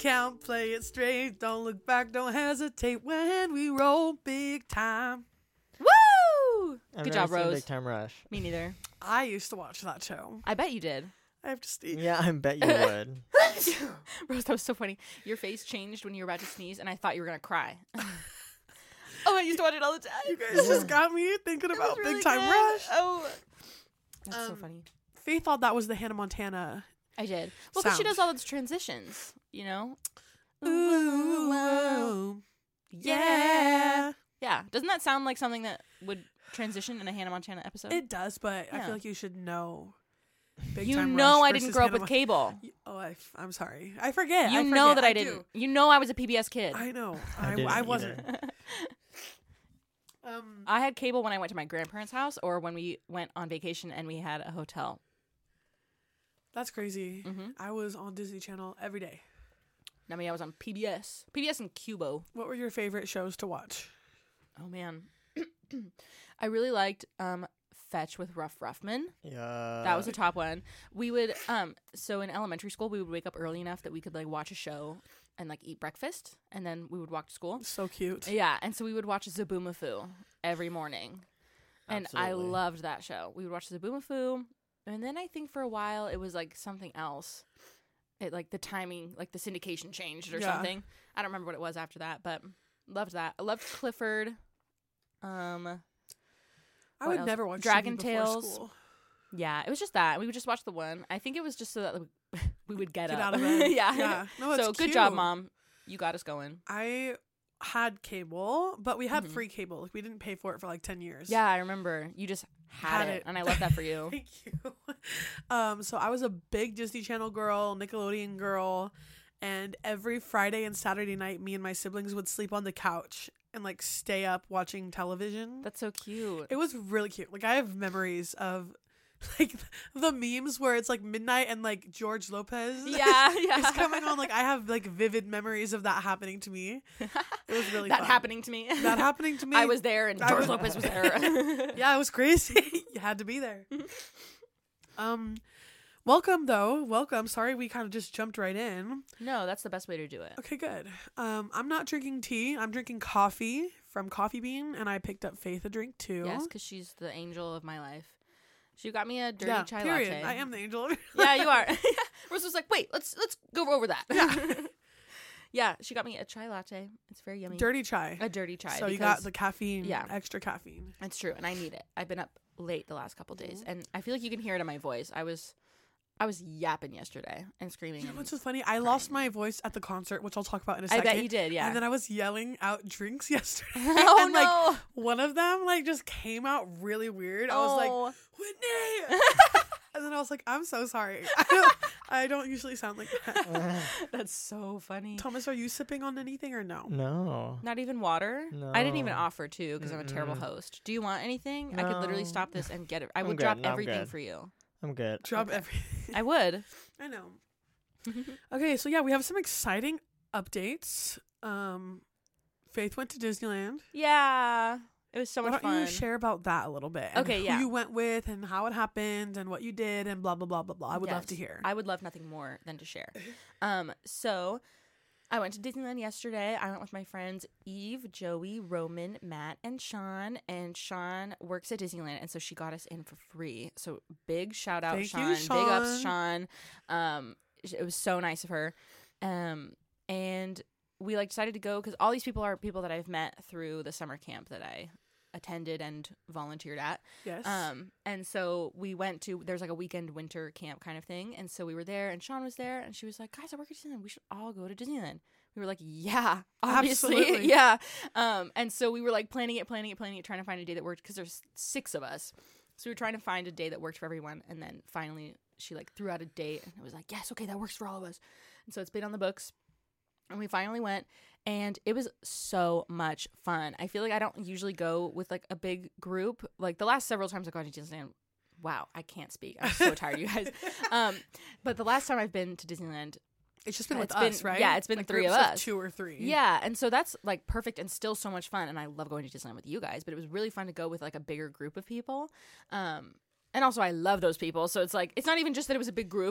count, play it straight. Don't look back, don't hesitate when we roll big time. Woo! I've Good never job, seen Rose. Big Time Rush. Me neither. I used to watch that show. I bet you did. I have to see. Yeah, I bet you would. Rose, that was so funny. Your face changed when you were about to sneeze, and I thought you were going to cry. Oh, I used to watch it all the time. You guys just got me thinking It about was really Big Time good. Rush. Oh. That's so funny. Faith thought that was the Hannah Montana. I did. Well, because she Sound. does all those transitions, you know? Ooh, yeah. Yeah. Doesn't that sound like something that would transition in a Hannah Montana episode? It does, but I Yeah. feel like you should know. Big You Time know Rush I didn't versus grow up Hannah with cable. Oh, I'm sorry. I forget. You know that I didn't. do. You know I was a PBS kid. I know. I didn't I wasn't. either. I had cable when I went to my grandparents' house or when we went on vacation and we had a hotel. That's crazy. Mhm. I was on Disney Channel every day. I mean, I was on PBS. PBS and Cubo. What were your favorite shows to watch? Oh, man. I really liked Fetch with Ruff Ruffman. Yeah. That was the top one. We would so in elementary school we would wake up early enough that we could like watch a show and like eat breakfast and then we would walk to school. So cute. Yeah, and so we would watch Zaboomafoo every morning. And I Absolutely. loved that show. We would watch Zaboomafoo, and then I think for a while it was like something else. It like the timing, like the syndication changed or Yeah. something. I don't remember what it was after that, but loved that. I loved Clifford. I What would else? never watch Dragon TV before Tales. school. Yeah, it was just that. We would just watch the one. I think it was just so that we would get up. Out of bed. yeah. Yeah. No, it's So good job, cute. Mom. You got us going. I had cable, but we had Mhm. free cable. Like we didn't pay for it for like 10 years. Yeah, I remember. You just had it, and I love that for you. Thank you. So I was a big Disney Channel girl, Nickelodeon girl, and every Friday and Saturday night, me and my siblings would sleep on the couch and like stay up watching television. That's so cute. It was really cute. Like I have memories of like the memes where it's like midnight and like George Lopez Yeah, is coming on. Like I have like vivid memories of that happening to me. It was really that fun. happening to me. That happening to me. I was there, and I George was- Lopez was there. Yeah, it was crazy. You had to be there. Welcome though. Welcome. Sorry we kind of just jumped right in. No, that's the best way to do it. Okay, good. I'm not drinking tea. I'm drinking coffee from Coffee Bean, and I picked up Faith a drink too. Yes, because she's the angel of my life. She got me a dirty yeah, chai period. latte. I am the angel. of Yeah, you are. Rose was like, wait, let's go over that. Yeah. Yeah, she got me a chai latte. It's very yummy. Dirty chai. A dirty chai. So you got the caffeine, yeah. extra caffeine. It's true, and I need it. I've been up late the last couple days, and I feel like you can hear it in my voice. I was yapping yesterday and screaming. You know and what's so funny? I lost my voice at the concert, which I'll talk about in a I second. bet you did, yeah. And then I was yelling out drinks yesterday. Oh, and like no. one of them like just came out really weird. I was Oh. like, Whitney. And then I was like, I'm so sorry. I don't usually sound like that. That's so funny. Thomas, are you sipping on anything or no? No. Not even water? I didn't even No. offer to because I'm a terrible host. Do you want anything? I could literally No. stop this and get it. I I'm would good. drop No, I'm everything good. for you. I'm good. Drop Okay. everything. I would. I know. Okay, so yeah, we have some exciting updates. Faith went to Disneyland. Yeah. It was so Why much don't fun. you share about that a little bit? And Okay, who yeah. you went with and how it happened and what you did and blah, blah, blah, blah, blah. I would love to Yes. hear. I would love nothing more than to share. So I went to Disneyland yesterday. I went with my friends Eve, Joey, Roman, Matt, and Sean. And Sean works at Disneyland, and so she got us in for free. So big shout out, Thank Sean. you, Big ups, Sean. Sean. It was so nice of her. And we like decided to go because all these people are people that I've met through the summer camp that I attended and volunteered at. Yes. And so we went to, there's like a weekend winter camp kind of thing. And so we were there and Sean was there and she was like, guys, I work at Disneyland. We should all go to Disneyland. We were like, yeah, obviously. Absolutely. Yeah. And so we were like planning it, trying to find a day that worked because there's 6 of us. So we were trying to find a day that worked for everyone. And then finally she like threw out a date and it was like, yes, okay, that works for all of us. And so it's been on the books. And we finally went, and it was so much fun. I feel like I don't usually go with like a big group. Like the last several times I've gone to Disneyland, wow, I can't speak. I'm so tired, you guys. But the last time I've been to Disneyland, it's just been with it's been- us, right? yeah, it's been like 3 of groups us. 2 or 3. yeah, and so that's like perfect and still so much fun. And I love going to Disneyland with you guys, but it was really fun to go with like a bigger group of people. And also I love those people. So it's like, it's not even just that it was a big group,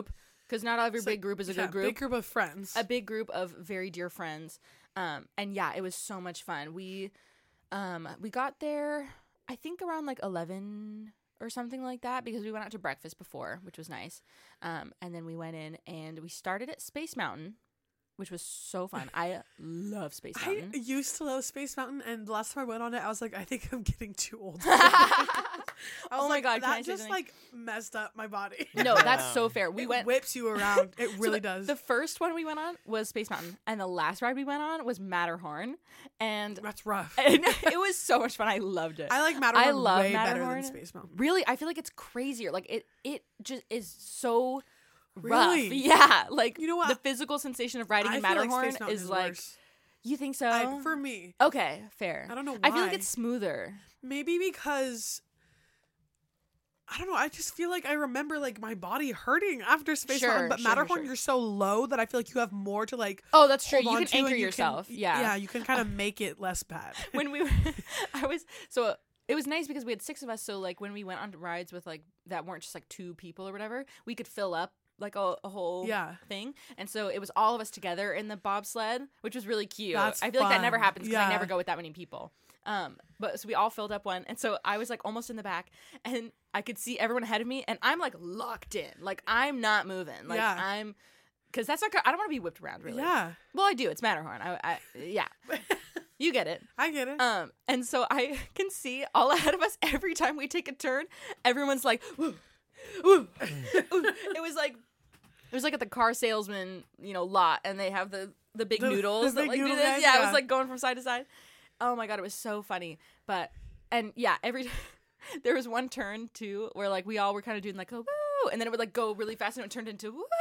because not every It's big like- group is a yeah, good group. Big group of friends. A big group of very dear friends. And yeah, it was so much fun. We got there, I think around like 11 or something like that, because we went out to breakfast before, which was nice. And then we went in and we started at Space Mountain, which was so fun. I love Space I Mountain. used to love Space Mountain, and the last time I went on it, I was like, I think I'm getting too old. I was Oh my like, God, can I that say just something? like messed up my body. No, that's Wow. so fair. We It went. whips you around. It So really does. The first one we went on was Space Mountain, and the last ride we went on was Matterhorn, and That's rough. it was so much fun. I loved it. I like Matterhorn I love way better Matterhorn. than Space Mountain. Really, I feel like it's crazier. Like it just is so Really? rough. Yeah, like You know what? the physical sensation of riding I in feel like Matterhorn Space Mountain is like. worse. You think so? For me, Okay, fair. I don't know why. I feel like it's smoother. Maybe because I don't know. I just feel like I remember like my body hurting after Space Sure, Mountain, but sure, Matterhorn sure. you're so low that I feel like you have more to like. Oh, that's true. hold You on can to, anchor and you yourself. Can, yeah. you can kind of make it less bad. When we, it was nice because we had 6 of us. So like when we went on rides with like that weren't just like 2 people or whatever, we could fill up like a whole Yeah. thing. And so it was all of us together in the bobsled, which was really cute. That's I feel like that never fun. happens because I Yeah. never go with that many people. But so we all filled up one, and so I was like almost in the back, and I could see everyone ahead of me, and I'm like locked in, like I'm not moving, like Yeah. I'm, because that's not. I don't want to be whipped around, really. Yeah, Well, I do. It's Matterhorn. Yeah, you get it. I get it. And so I can see all ahead of us every time we take a turn. Everyone's like, woo, woo, woo. It was like at the car salesman, lot, and they have the big The noodles that big like do noodle this. guys, Yeah, it yeah. was like going from side to side. Oh my God, it was so funny. And yeah, there was one turn too where like we all were kind of doing like a woo, and then it would like go really fast and it turned into woo,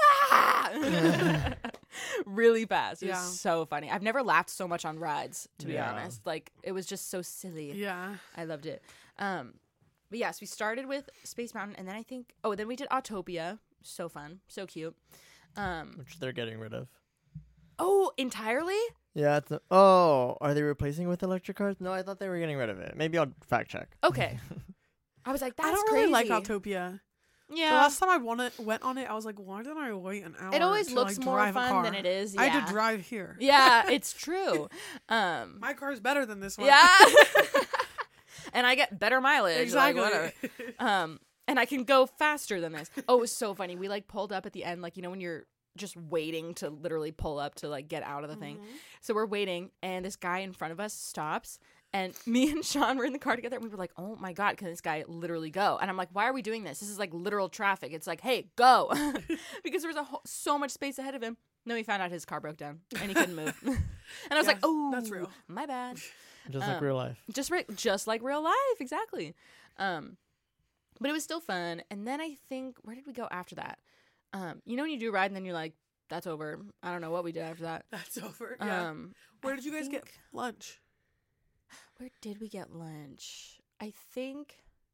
really fast. It Yeah. was so funny. I've never laughed so much on rides, to be Yeah. honest. Like it was just so silly. Yeah. I loved it. But yes, we started with Space Mountain, and then then we did Autopia. So fun, so cute. Which they're getting rid of. Oh, entirely? Yeah. Are they replacing with electric cars? No, I thought they were getting rid of it. Maybe I'll fact check. Okay. I was like, that's I don't crazy. really like Autopia. The Yeah. last time I went on it, I was like, why didn't I wait an hour? It always to, looks like, more drive a fun car? than it is. I Yeah. had to drive here. Yeah, it's true. My car's better than this one. Yeah. And I get better mileage. Exactly. Like, whatever. And I can go faster than this. Oh, it was so funny. We like pulled up at the end, like, when you're just waiting to literally pull up to like get out of the thing. Mhm. So we're waiting, and this guy in front of us stops, and me and Sean were in the car together, and we were like, oh my God, can this guy literally go? And I'm like, why are we doing this? This is like literal traffic. It's like, hey, go. Because there was so much space ahead of him. No, he found out his car broke down, and he couldn't move. And I was like, Yes, oh, that's real. my bad. Just like real life. Just like real life, exactly. But it was still fun. And then I think, where did we go after that? When you do a ride and then you're like, that's over. I don't know what we did after that. That's over. Yeah. Where I did you guys get think- lunch? Where did we get lunch? I think.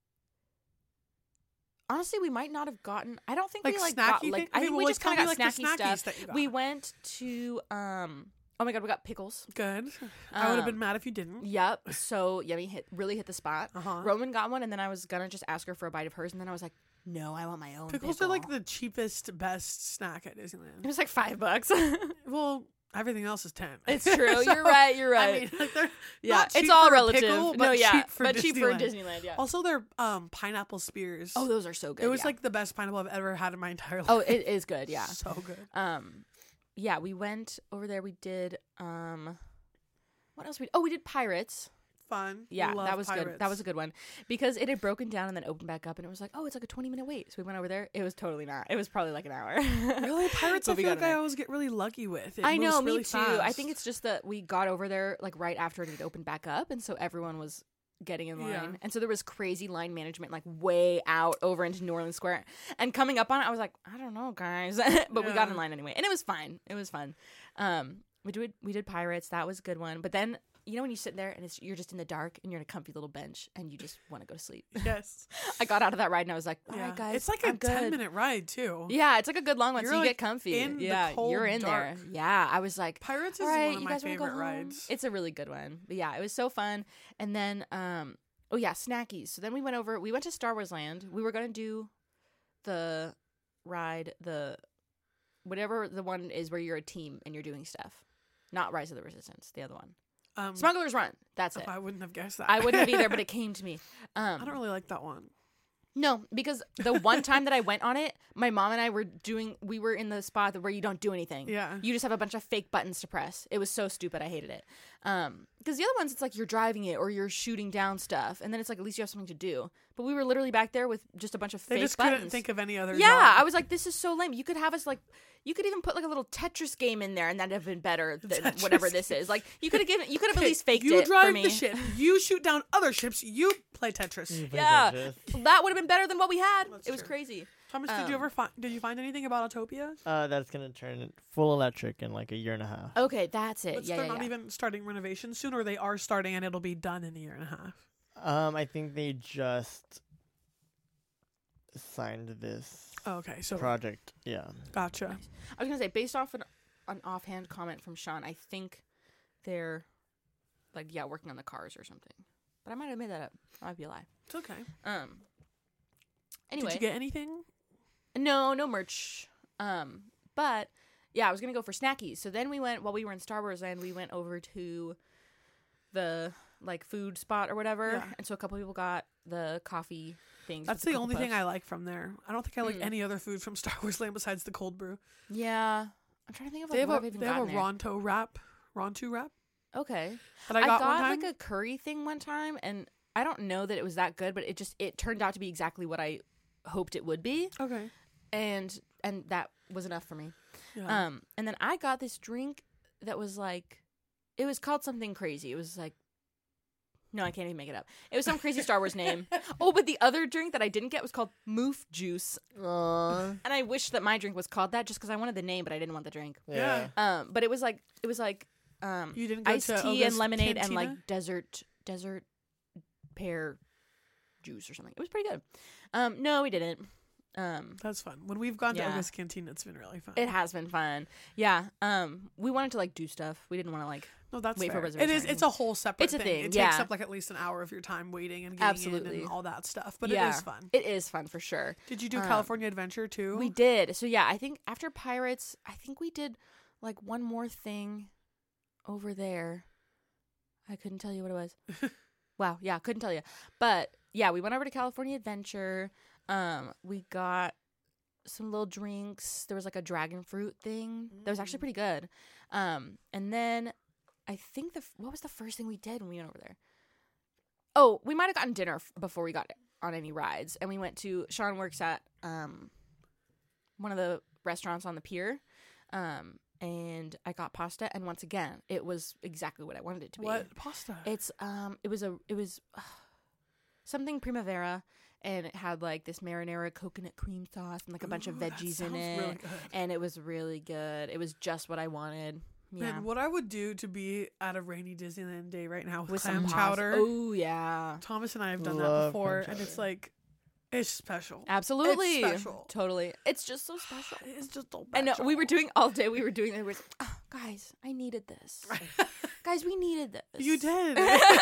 Honestly, we might not have gotten. I don't think Like we like snacky got thing? like. I Okay, think well, we like, just kind tell of me, got like, the snacky snackies stuff. that you got. We went to Oh my God, we got pickles. Good. I would have been mad if you didn't. Yep. So Yummy really hit the spot. Uh-huh. Roman got one, and then I was gonna just ask her for a bite of hers, and then I was like, no, I want my own. Pickles pickle. are like the cheapest, best snack at It Disneyland. was like $5. Well, everything else is 10. It's true. So, You're right. You're right. I mean, like they're yeah, not it's cheap all for a relative. pickle, no, but yeah, cheap for but cheap for Disneyland. Disneyland. Yeah. Also, their pineapple spears. Oh, those are so good. it was yeah. like the best pineapple I've ever had in my entire life. Oh, it is good. Yeah. So good. Yeah, we went over there. We did what else we did Pirates. Fun. Yeah, Love that was good. That Pirates. was a good one because it had broken down and then opened back up, and it was like, oh, it's like a 20-minute wait. So we went over there. It was totally not. It was probably like an hour. Really, Pirates. But I we feel got like in I there. always get really lucky with. It I know, moves me really too. I fast. think it's just that we got over there like right after it had opened back up, and so everyone was getting in line, Yeah. and so there was crazy line management like way out over into New Orleans Square, and coming up on it, I was like, I don't know, guys, but we got Yeah. in line anyway, and it was fine. It was fun. We did Pirates. That was a good one. But then when you sit there and you're just in the dark and you're in a comfy little bench and you just want to go to sleep. Yes. I got out of that ride and I was like, all Yeah. right, guys, It's like I'm a good. 10-minute ride too. Yeah, it's like a good long one, You're, so you like, get comfy. in the Yeah, cold you're in dark. there. Yeah, I was like, Pirates is all right, one of you my guys want to go favorite home? rides. It's a really good one. But yeah, it was so fun. And then, oh yeah, snackies. So then we went to Star Wars Land. We were going to do the ride, whatever the one is where you're a team and you're doing stuff. Not Rise of the Resistance, the other one. Um, Smuggler's Run. That's it. I wouldn't have guessed that. I wouldn't have either, but it came to me. I don't really like that one. No, because the one time that I went on it, my mom and I we were in the spot where you don't do anything. Yeah. You just have a bunch of fake buttons to press. It was so stupid. I hated it. Because the other ones, it's like you're driving it or you're shooting down stuff. And then it's like, at least you have something to do. But we were literally back there with just a bunch of They fake just buttons. couldn't think of any other. Yeah, job. I was like, this is so lame. You could have us like, you could even put like a little Tetris game in there, and that'd have been better than Tetris whatever this is. Like, you could have at least faked you it drive for me. the ship. You shoot down other ships. You play Tetris. Yeah, that would have been better than what we had. That's it was true. crazy. Thomas, did you ever did you find anything about Autopia? That's gonna turn full electric in like a year and a half. Okay, that's it. But Yeah, they're yeah, not yeah. even starting renovations soon, or they are starting and it'll be done in a year and a half. I think they just signed this Okay, so project. Yeah. gotcha. I was gonna say, based off an offhand comment from Sean, I think they're like, working on the cars or something. But I might have made that up. That might be a lie. It's okay. Anyway, Did you get anything? no merch. But yeah, I was gonna go for snackies. So then we went while we were in Star Wars Land. We went over to the like food spot or whatever, Yeah. and so a couple people got the coffee things. That's with the Cocoa only thing Puffs. I like from there. I don't think I like any other food from Star Wars Land besides the cold brew. Yeah, I'm trying to think of They like, have what a I've even they have a gotten there. Ronto wrap Okay. that I got one time. like a curry thing one time, and I don't know that it was that good, but it turned out to be exactly what I hoped it would be, Okay. and that was enough for me. Yeah. And then I got this drink that was like, it was called something crazy. It was like, no, I can't even make it up. It was some crazy Star Wars name. Oh, but the other drink that I didn't get was called Moof Juice, Aww. and I wish that my drink was called that just because I wanted the name, but I didn't want the drink. Yeah. But it was like You didn't go iced to tea and Oga's lemonade Cantina? and like desert pear juice or something. It was pretty good. No, we didn't. That's fun. When we've gone to Yeah. Oga's Cantina, it's been really fun. It has been fun. Yeah. We wanted to like do stuff. We didn't want to like No, that's wait for fair. reservation It or is. It's anything. a whole separate It's a thing, It takes yeah. up like at least an hour of your time waiting and getting in Absolutely. and all that stuff. But yeah, it is fun. It is fun for sure. Did you do California Adventure too? We did. So yeah, I think after Pirates, I think we did like one more thing over there. I couldn't tell you what it was. Wow. Yeah, couldn't tell you. But yeah, we went over to California Adventure. We got some little drinks. There was like a dragon fruit thing that was actually pretty good. And then I think what was the first thing we did when we went over there? Oh, we might have gotten dinner before we got on any rides. And we went to, Sean works at one of the restaurants on the pier. And I got pasta, and once again, it was exactly what I wanted it to be. What pasta? It's it was something primavera, and it had like this marinara coconut cream sauce and like a bunch of Ooh, that veggies in sounds it, really good. and it was really good. It was just what I wanted. Yeah, Man, what I would do to be at a rainy Disneyland day right now with, with clam some chowder. Oh yeah, Thomas and I have done that Love before, clam and it's chowder. like, it's special. absolutely, It's special. totally. It's just so special. It's just so I know special. we were doing all day. We were doing it. We were like, oh, guys, I needed this. Guys, we needed this. You did.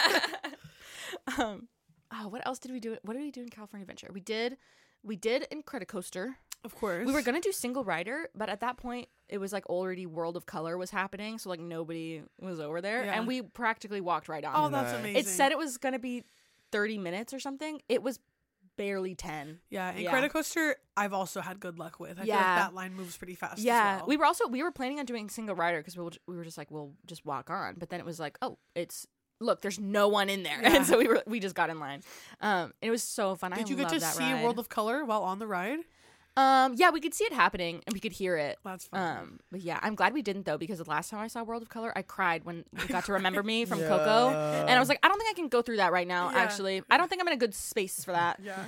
What else did we do? What did we do in California Adventure? We did Incredicoaster. Of course. We were gonna do single rider, but at that point it was like already World of Color was happening, so like nobody was over there, Yeah. and we practically walked right on. Oh, that's Nice. amazing. It said it was gonna be 30 minutes or something. It was barely 10. Yeah, Yeah. Incredicoaster, I've also had good luck with. I feel Yeah. like that line moves pretty fast. Yeah, as well. we were planning on doing single rider because we were just like, we'll just walk on, but then it was like, oh, look, there's no one in there, Yeah. and so we just got in line. It was so fun. Did you get love to that see ride. World of Color while on the ride? Yeah, we could see it happening and we could hear it. That's fun. But yeah, I'm glad we didn't though, because the last time I saw World of Color, I cried when we got to Remember Me from Coco, and I was like, I don't think I can go through that right now. Yeah. Actually, I don't think I'm in a good space for that. Yeah.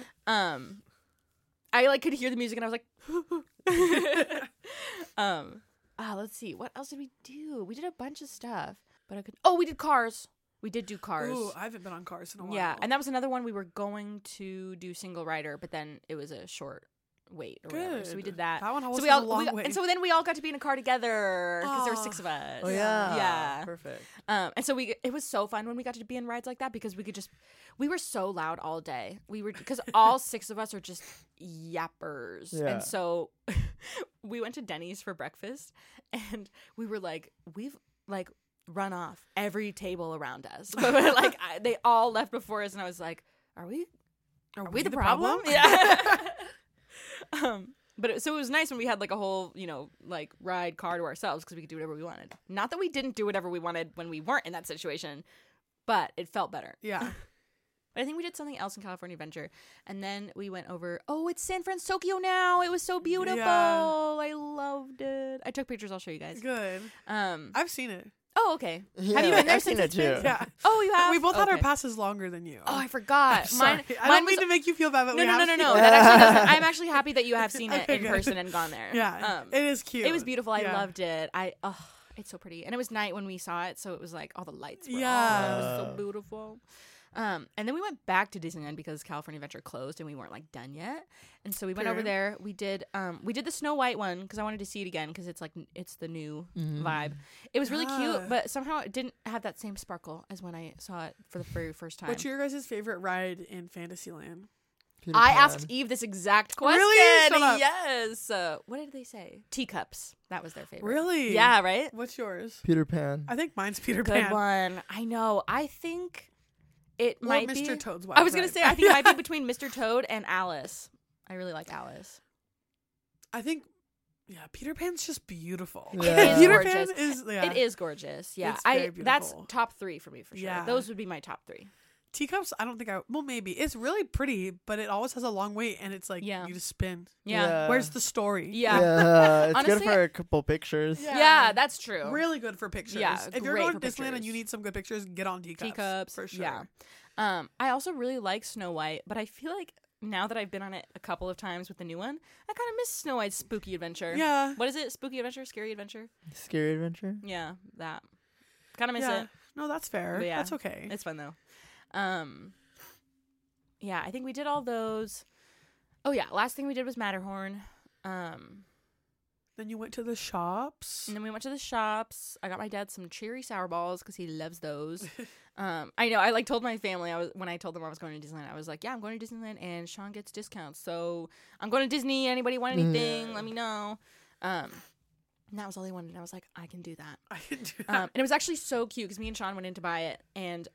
I like could hear the music and I was like, let's see, what else did we do? We did a bunch of stuff, but we did Cars. We did do Cars. Ooh, I haven't been on Cars in a while. Yeah, and that was another one we were going to do single rider, but then it was a short wait or whatever. So we did that. That one So was we a all long way. and so then we all got to be in a car together because there were Aw. 6 of us. Oh yeah. Yeah. Perfect. And so it was so fun when we got to be in rides like that because we were so loud all day. Because all 6 of us are just yappers. Yeah. And so we went to Denny's for breakfast, and we were like, we've like run off every table around us. Like they all left before us, and I was like, are we the problem? Yeah. So it was nice when we had like a whole, like ride car to ourselves because we could do whatever we wanted. Not that we didn't do whatever we wanted when we weren't in that situation, but it felt better. Yeah. But I think we did something else in California Adventure, and then we went over. Oh, it's San Francisco now. It was so beautiful. Yeah. I loved it. I took pictures. I'll show you guys. Good. I've seen it. Oh, okay. Yeah, Have you been there I've since seen it's it too. been? Yeah. Oh, you have. We both had our Okay. passes longer than you. Oh, I forgot. Sorry. I don't mean to make you feel bad, but No. we have That seen it. actually doesn't. I'm actually happy that you have seen it Okay, in good. person and gone there. Yeah. It is cute. It was beautiful. I Yeah. loved it. It's so pretty, and it was night when we saw it, so it was like all the lights. Were Yeah. on. It was so beautiful. And then we went back to Disneyland because California Adventure closed and we weren't like done yet. And so we went over Fair. there. We did the Snow White one because I wanted to see it again because it's the new vibe. It was really Ah. cute, but somehow it didn't have that same sparkle as when I saw it for the very first time. What's your guys' favorite ride in Fantasyland? Peter I Pan. asked Eve this exact question. Really? Shut up. Yes. What did they say? Teacups. That was their favorite. Really? Yeah. Right. What's yours? Peter Pan. I think mine's Peter Good Pan. one. I know. I think it Or might Mr. be. Toad's Wild I was gonna Ride. say I think it might be between Mr. Toad and Alice. I really like Alice. I think, yeah, Peter Pan's just beautiful. Yeah. Peter Gorgeous. Pan is, yeah. It is gorgeous. Yeah, It's very that's beautiful. top 3 for me for sure. Yeah. Those would be my top 3. Teacups, I don't think well, maybe. It's really pretty, but it always has a long wait, and it's like, Yeah. you just spin. Yeah. Where's the story? Yeah. Yeah, it's Honestly, good for a couple pictures. Yeah. Yeah, that's true. Really good for pictures. Yeah, If you're great going to for Disneyland and pictures. you need some good pictures, get on Teacups. Teacups For sure. Yeah. I also really like Snow White, but I feel like now that I've been on it a couple of times with the new one, I kind of miss Snow White's Spooky Adventure. Yeah. What is it? Spooky Adventure? Scary Adventure? Scary Adventure. Yeah, that. Kind of miss Yeah. it. No, that's fair. But yeah. That's okay. It's fun though. Yeah, I think we did all those. Oh yeah, last thing we did was Matterhorn. Then you went to the shops. And then we went to the shops. I got my dad some cherry sour balls because he loves those. I know. I like told my family when I told them I was going to Disneyland. I was like, "Yeah, I'm going to Disneyland, and Sean gets discounts. So I'm going to Disney. Anybody want anything? Let me know." And that was all they wanted. And I was like, "I can do that." I can do that. And it was actually so cute because me and Sean went in to buy it, and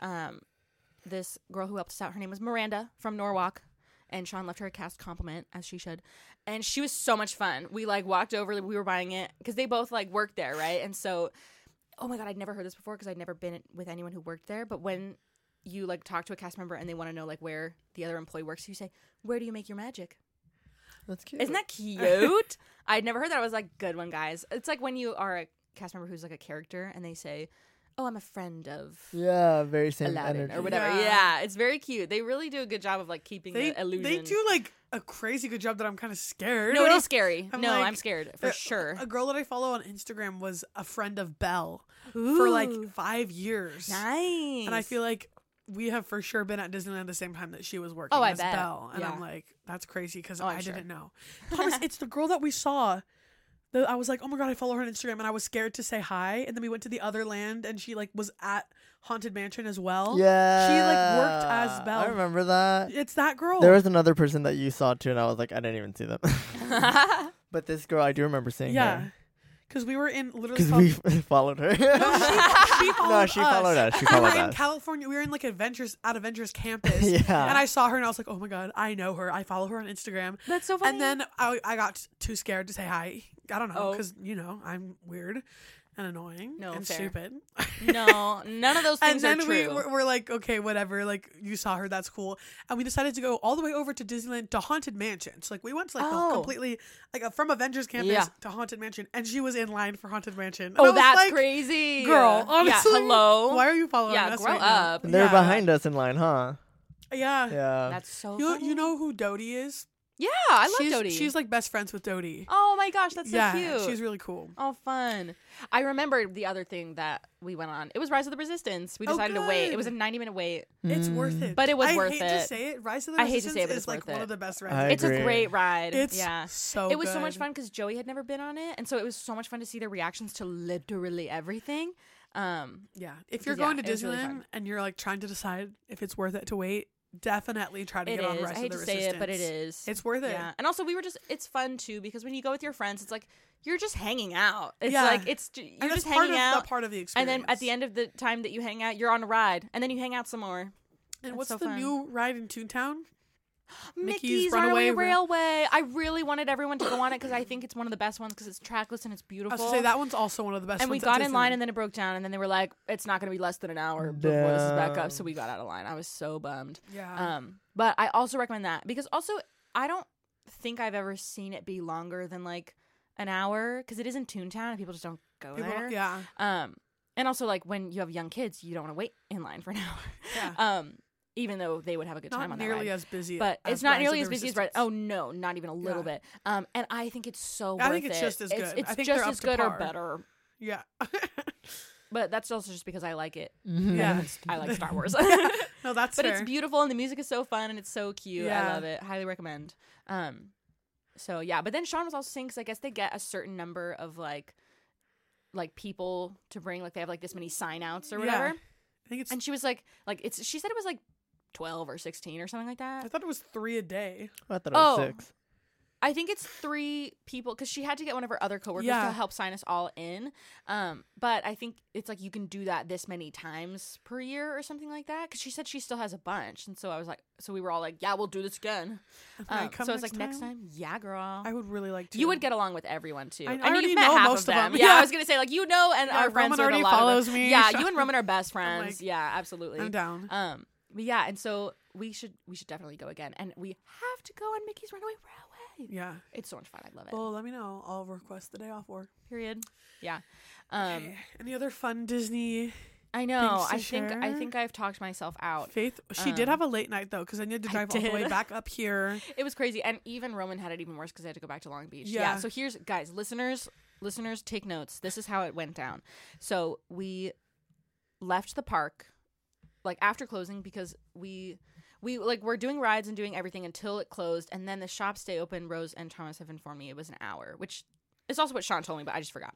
this girl who helped us out, her name was Miranda from Norwalk. And Sean left her a cast compliment, as she should. And she was so much fun. We, like, walked over. We were buying it. Because they both, like, worked there, right? And so, oh, my God, I'd never heard this before because I'd never been with anyone who worked there. But when you, like, talk to a cast member and they want to know, like, where the other employee works, you say, "Where do you make your magic?" That's cute. Isn't that cute? I'd never heard that. I was like, good one, guys. It's like when you are a cast member who's, like, a character and they say, "Oh, I'm a friend of Yeah, very same Aladdin," energy. or whatever. Yeah. Yeah, it's very cute. They really do a good job of like keeping the illusion. They do like a crazy good job that I'm kind of scared. No, it is scary. I'm No, like- I'm scared for sure. A girl that I follow on Instagram was a friend of Belle for like Ooh. 5 years. Nice. And I feel like we have for sure been at Disneyland the same time that she was working Oh, I as bet. Belle. And Yeah. I'm like, that's crazy because Oh, I'm I sure. didn't know. Thomas, it's the girl that we saw. I was like, oh my God, I follow her on Instagram, and I was scared to say hi. And then we went to the other land, and she like was at Haunted Mansion as well. Yeah. She like worked as Belle. I remember that. It's that girl. There was another person that you saw too, and I was like, I didn't even see them. But this girl, I do remember seeing yeah. her. Because we were in literally Because called- we followed her. No, she followed No, she followed us. She We were followed in us. California. We were in like Adventures campus. Yeah. And I saw her and I was like, oh my God, I know her. I follow her on Instagram. That's so funny. And then I got too scared to say hi. I don't know. Oh. Because, I'm weird and annoying No, and fair. stupid. no, none of those And things are then true. we're like, okay, whatever. Like, you saw her. That's cool. And we decided to go all the way over to Disneyland to Haunted Mansion. So, like, we went to, like, Oh. completely, like, from Avengers Campus Yeah. to Haunted Mansion. And she was in line for Haunted Mansion. And I Oh, was that's like, crazy, Girl, honestly. Yeah, hello. Why are you following Yeah, us grow right now? up. And they were Yeah. behind us in line, huh? Yeah. Yeah. That's so. You funny. you know who Dodie is? Yeah, I love she's, Dodie. She's like best friends with Dodie. Oh my gosh, that's so yeah, cute. she's really cool. Oh, fun. I remember the other thing that we went on. It was Rise of the Resistance. We Oh, decided to wait. It good. was a 90-minute wait. It's worth it. But it was I worth hate it. to say it. Rise of the I hate to Resistance say it, but is it's like worth one it. of the best I rides. It's agree. a great ride. It's yeah. so It was so good. much fun because Joey had never been on it, and so it was so much fun to see their reactions to literally everything. Yeah. If you're Yeah, going to it was really Disneyland fun. and you're like trying to decide if it's worth it to wait, definitely try to It get on is. Rise I hate of to the say Resistance. it, but it is. It's worth it. Yeah, and also it's fun too because when you go with your friends, it's like you're just hanging out. It's Yeah. like And you're that's just hanging out, the part of the and experience. then at the end of the time that you hang out, you're on a ride, and then you hang out some more. and That's what's so the fun. new ride in Toontown? Mickey's Runaway Railway. I really wanted everyone to go on it because I think it's one of the best ones because it's trackless and it's I beautiful. was gonna say that one's also one of the best. and we ones got at in line Disneyland. and then it broke down and then they were like, it's not going to be less than an hour before this is back up. So we got out of line. I was so bummed. Yeah. But I also recommend that because also I don't think I've ever seen it be longer than like an hour because it is in Toontown and people just don't go there. Yeah. And also like when you have young kids, you don't want to wait in line for an hour. Yeah. Even though they would have a good time Not on that nearly ride. as busy, But as it's not Rise of nearly the as busy as Resistance. Red. Oh no, not even a little Yeah. bit. And I think it's so I worth think it's it. just as good. It's I think just they're up as to good or par. better. Yeah. But that's also just because I like it. Yeah. I like Star Wars. No, that's But fair. it's beautiful and the music is so fun and it's so cute. Yeah. I love it. Highly recommend. So yeah, but then Sean was also saying because I guess they get a certain number of like people to bring, like they have like this many sign outs or whatever. I think it's. And she was like it's. She said it was like 12 or 16 or something like that. I thought it was 3 a day. I thought it was Oh. 6. I think it's 3 people because she had to get one of her other coworkers Yeah. to help sign us all in. But I think it's like you can do that this many times per year or something like that. Because she said she still has a bunch, and so I was like, so we were all like, yeah, we'll do this again. Can I come So it's like next time, yeah, girl. I would really like to. You would get along with everyone too. I mean, already you've met know half most of of them. them. Yeah, Yeah. I was gonna say like and Yeah, our friends Roman with a already lot of follows them. me. Yeah, you and Roman are best friends. like, Yeah, absolutely. I'm down. But yeah, and so we should definitely go again, and we have to go on Mickey's Runaway Railway. Yeah. It's so much fun. I love it. Well, let me know. I'll request the day off work. Period. Yeah. Okay. Any other fun Disney? I know. Things to I share? think I've talked myself out. Faith, she did have a late night though, because I needed to drive all the way did. back up here. It was crazy, and even Roman had it even worse because I had to go back to Long Beach. Yeah. So here's guys, listeners, take notes. This is how it went down. So we left the park like after closing because we like we're doing rides and doing everything until it closed, and then the shops stay open. Rose and Thomas have informed me it was an hour, which is also what Sean told me, but I just forgot.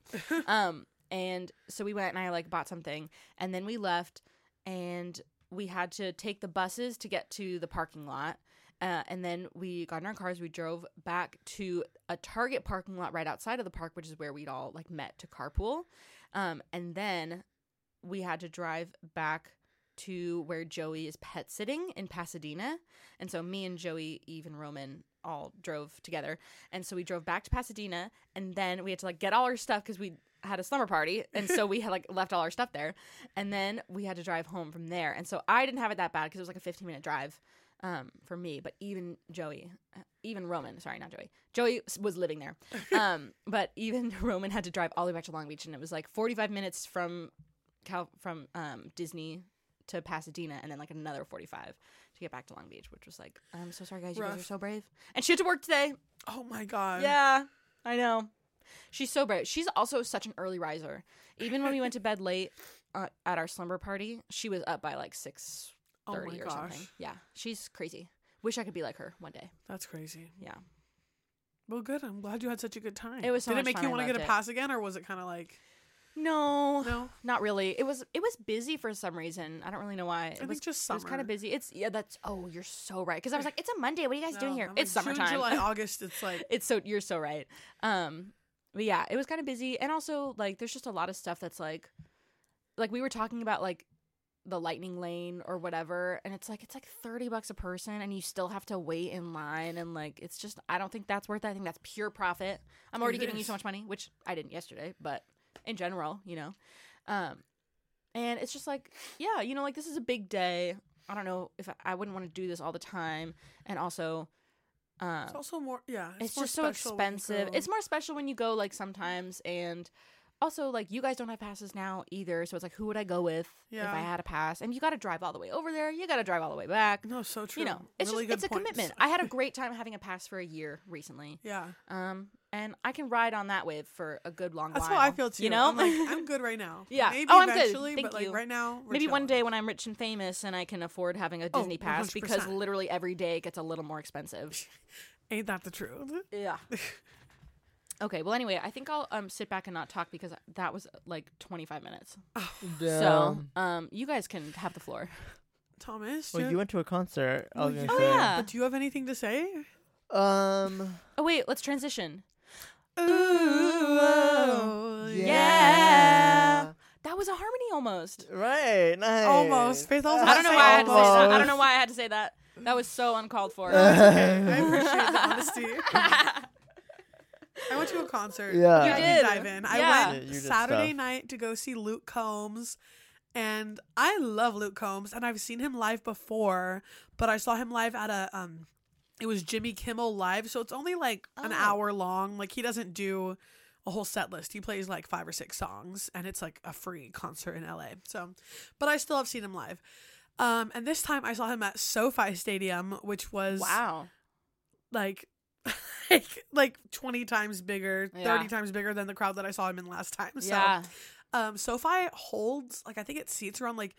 And so we went and I like bought something, and then we left, and we had to take the buses to get to the parking lot. And then we got in our cars. We drove back to a Target parking lot right outside of the park, which is where we'd all like met to carpool. And then we had to drive back to where Joey is pet sitting in Pasadena. And so me and Joey, Eve, and Roman all drove together. And so we drove back to Pasadena, and then we had to like get all our stuff because we had a slumber party, and so we had like left all our stuff there, and then we had to drive home from there. And so I didn't have it that bad because it was like a 15-minute drive for me, but even Roman, sorry, not Joey was living there. But even Roman had to drive all the way back to Long Beach, and it was like 45 minutes from Disney to Pasadena, and then like another 45 to get back to Long Beach, which was like, I'm so sorry guys, you guys Rough. are so brave. And she had to work today. Oh my god. Yeah, I know. She's so brave. She's also such an early riser. Even when we went to bed late at our slumber party, she was up by like 6:30 Oh my or gosh. something. Yeah, she's crazy. Wish I could be like her one day. That's crazy. Yeah. Well, good. I'm glad you had such a good time. It was so Did it much make fun. you I want to get a loved it. pass again, or was it kind of like No, no? not really. It was busy for some reason. I don't really know why. I think just It was summer. kind of busy. You're so right. Because I was like, it's a Monday. What are you guys doing No, here? I'm It's like, June, summertime. July, August. It's like You're so right. But yeah, it was kind of busy, and also like there's just a lot of stuff that's like we were talking about like the lightning lane or whatever, and it's like $30 a person, and you still have to wait in line, and like it's just I don't think that's worth it. I think that's pure profit. I'm already It giving you is. so much money, which I didn't yesterday, but in general, and it's just like yeah, like this is a big day. I don't know if I wouldn't want to do this all the time, and also. it's also more. Yeah, It's more just so special when you expensive. go. It's more special when you go like sometimes, and also like you guys don't have passes now either, so it's like who would I go with if Yeah. I had a pass? And you got to drive all the way over there. You got to drive all the way back. No, so true. It's really just good it's a points. commitment. I had a great time having a pass for a year recently. Yeah, And I can ride on that wave for a good long that's while. how I feel too. You know, I'm like I'm good right now. Yeah. maybe Oh, I'm good. eventually, Thank but like you. right now, we're maybe one chilling. day when I'm rich and famous and I can afford having a Disney pass because 100%. literally every day it gets a little more expensive. Ain't that the truth? Yeah. Okay. Well, anyway, I think I'll sit back and not talk because that was like 25 minutes. So, you guys can have the floor. Thomas. Well, you went to a concert. I was Well, gonna Oh, say. yeah. But do you have anything to say? Oh wait, let's transition. Ooh, Yeah. That was a harmony almost. Right. Nice. Almost. Faith also I don't know why I had to say that. I don't Almost. know why I had to say that. That was so uncalled for. I appreciate the honesty. I went to a concert. Yeah. You I did. can dive in. I Yeah. went You did Saturday stuff. night to go see Luke Combs. And I love Luke Combs, and I've seen him live before, but I saw him live at a it was Jimmy Kimmel Live, so it's only like an Oh. hour long. Like he doesn't do a whole set list. He plays like 5 or 6 songs, and it's like a free concert in LA. So, but I still have seen him live. And this time I saw him at SoFi Stadium, which was Wow. like like 20 times bigger, Yeah. 30 times bigger than the crowd that I saw him in last time. So Yeah. SoFi holds like I think it seats around like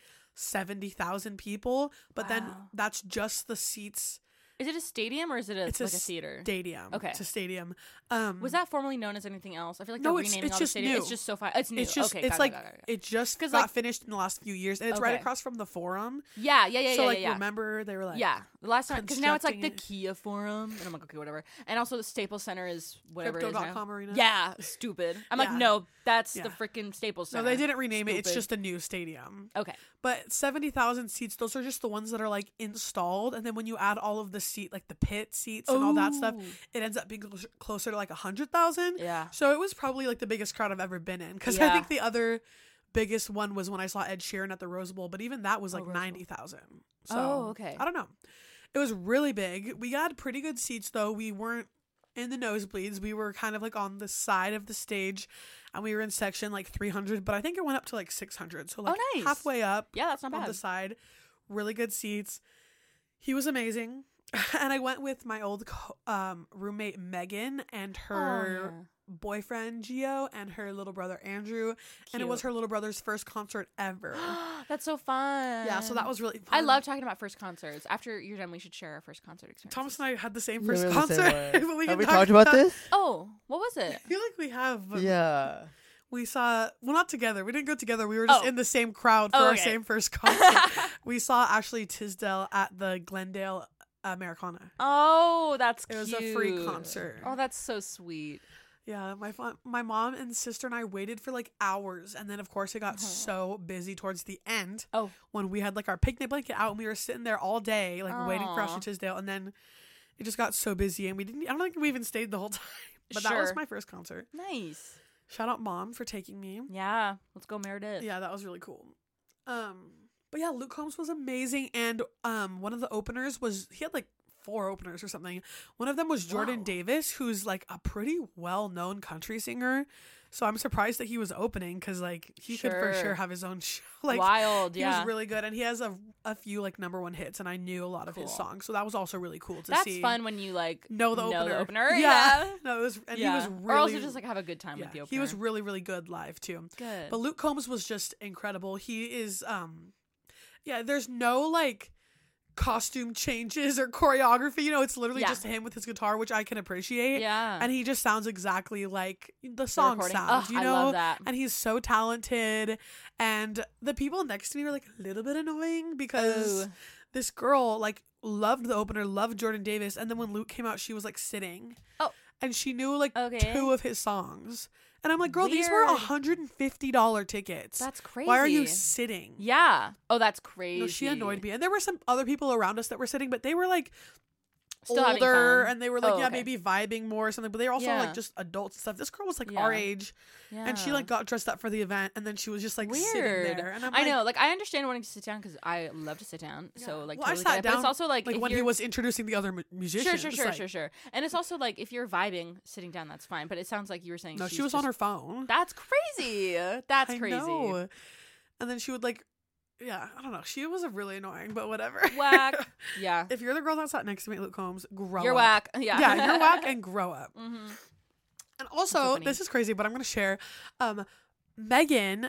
70,000 people, but then Wow. that's just the seats. Is it a stadium or is it It's like a a theater? Stadium. Okay. It's a stadium. Was that formerly known as anything else? I feel like No, they're it's renaming all the just stadium. new. It's just SoFi. It's new. It's just okay, it's got like it. it just 'Cause, got like- finished in the last few years, and it's right Okay. across from the Forum. Yeah. So like yeah. remember they were like Yeah, the last time because now it's like the constructing Kia Forum, and I'm like, okay, whatever. And also the Staples Center is whatever it is now. Crypto.com Arena. Yeah, stupid. I'm like, Yeah. no, that's Yeah. the freaking Staples No, Center. they didn't rename it. It's Stupid. just a new stadium. Okay. But 70,000 seats, those are just the ones that are like installed. And then when you add all of the seat, like the pit seats and all that stuff, Ooh. it ends up being closer to like 100,000. Yeah. So it was probably like the biggest crowd I've ever been in. Because I Yeah. think the other biggest one was when I saw Ed Sheeran at the Rose Bowl. But even that was like Rose Bowl. 90,000. So Oh, okay. I don't know. It was really big. We got pretty good seats though. We weren't in the nosebleeds. We were kind of like on the side of the stage. And we were in section like 300. But I think it went up to like 600. So like nice. halfway up Yeah, that's not on bad. the side. Really good seats. He was amazing. And I went with my old roommate Megan and her boyfriend Gio and her little brother Andrew. And it was her little brother's first concert ever. That's so fun. Yeah, so that was really fun. I love talking about first concerts. After you're done, we should share our first concert experience. Thomas and I had the same Yeah, first we have the same concert. one. But we Have can we talk talked about this? Oh, what was it? I feel like we have. But Yeah. we saw, well, not together. We didn't go together. We were just Oh. in the same crowd for Oh, our okay. same first concert. We saw Ashley Tisdale at the Glendale Americana. Oh, that's It cute. was a free concert. Oh, that's so sweet. Yeah, my mom and sister and I waited for like hours, and then of course it got so busy towards the end. Oh. When we had like our picnic blanket out and we were sitting there all day like waiting for Aw. Ashley Tisdale, and then it just got so busy and we didn't. I don't think we even stayed the whole time. But that was Sure. my first concert. Nice. Shout out Mom for taking me. Yeah. Let's go, Meredith. Yeah, that was really cool. But yeah, Luke Combs was amazing, and one of the openers was he had like 4 openers or something. One of them was Jordan Wow. Davis, who's like a pretty well-known country singer. So I'm surprised that he was opening because like he could for Sure. sure have his own show. Like Wild. he Yeah. was really good, and he has a few like #1 hits, and I knew a lot of his Cool. songs, so that was also really cool to That's see. fun when you like Know the know opener. Yeah. Yeah. No, it was, and Yeah. he was really, or also just like have a good time yeah, with the opener. he was really, really good live too. good. But Luke Combs was just incredible. He is yeah, there's no like costume changes or choreography. You know, it's literally Yeah. just him with his guitar, which I can appreciate. yeah. And he just sounds exactly like the song recording. sounds, Ugh, you I know? love that. And he's so talented. And the people next to me were like a little bit annoying because Ooh. this girl like loved the opener, loved Jordan Davis, and then when Luke came out, she was like sitting. Oh. And she knew like Okay. 2 of his songs. And I'm like, girl, these were Weird. $150 tickets. That's crazy. Why are you sitting? Yeah. Oh, that's crazy. No, she annoyed me. And there were some other people around us that were sitting, but they were like Still having older fun. and they were like, Oh, yeah, okay. maybe vibing more or something, but they were also Yeah. like just adults and stuff. This girl was like Yeah. our age Yeah. and she like got dressed up for the event and then she was just like sitting Weird. there. And I'm I like, know. Like I understand wanting to sit down because I love to sit down. So Yeah. like Well, I totally sat get it. But it's down, also like like if when he you're- was introducing the other musicians. Sure. And it's also like if you're vibing, sitting down, that's fine. But it sounds like you were saying No, she's she was on just- her phone. That's crazy. That's I crazy. know. And then she would like, yeah, I don't know. She was really annoying, but whatever. Whack. Yeah. If you're the girl that sat next to me at Luke Combs, grow You're up. whack. Yeah. Yeah, you're whack and grow up. Mm-hmm. And also, so funny. this is crazy, but I'm going to share. Megan,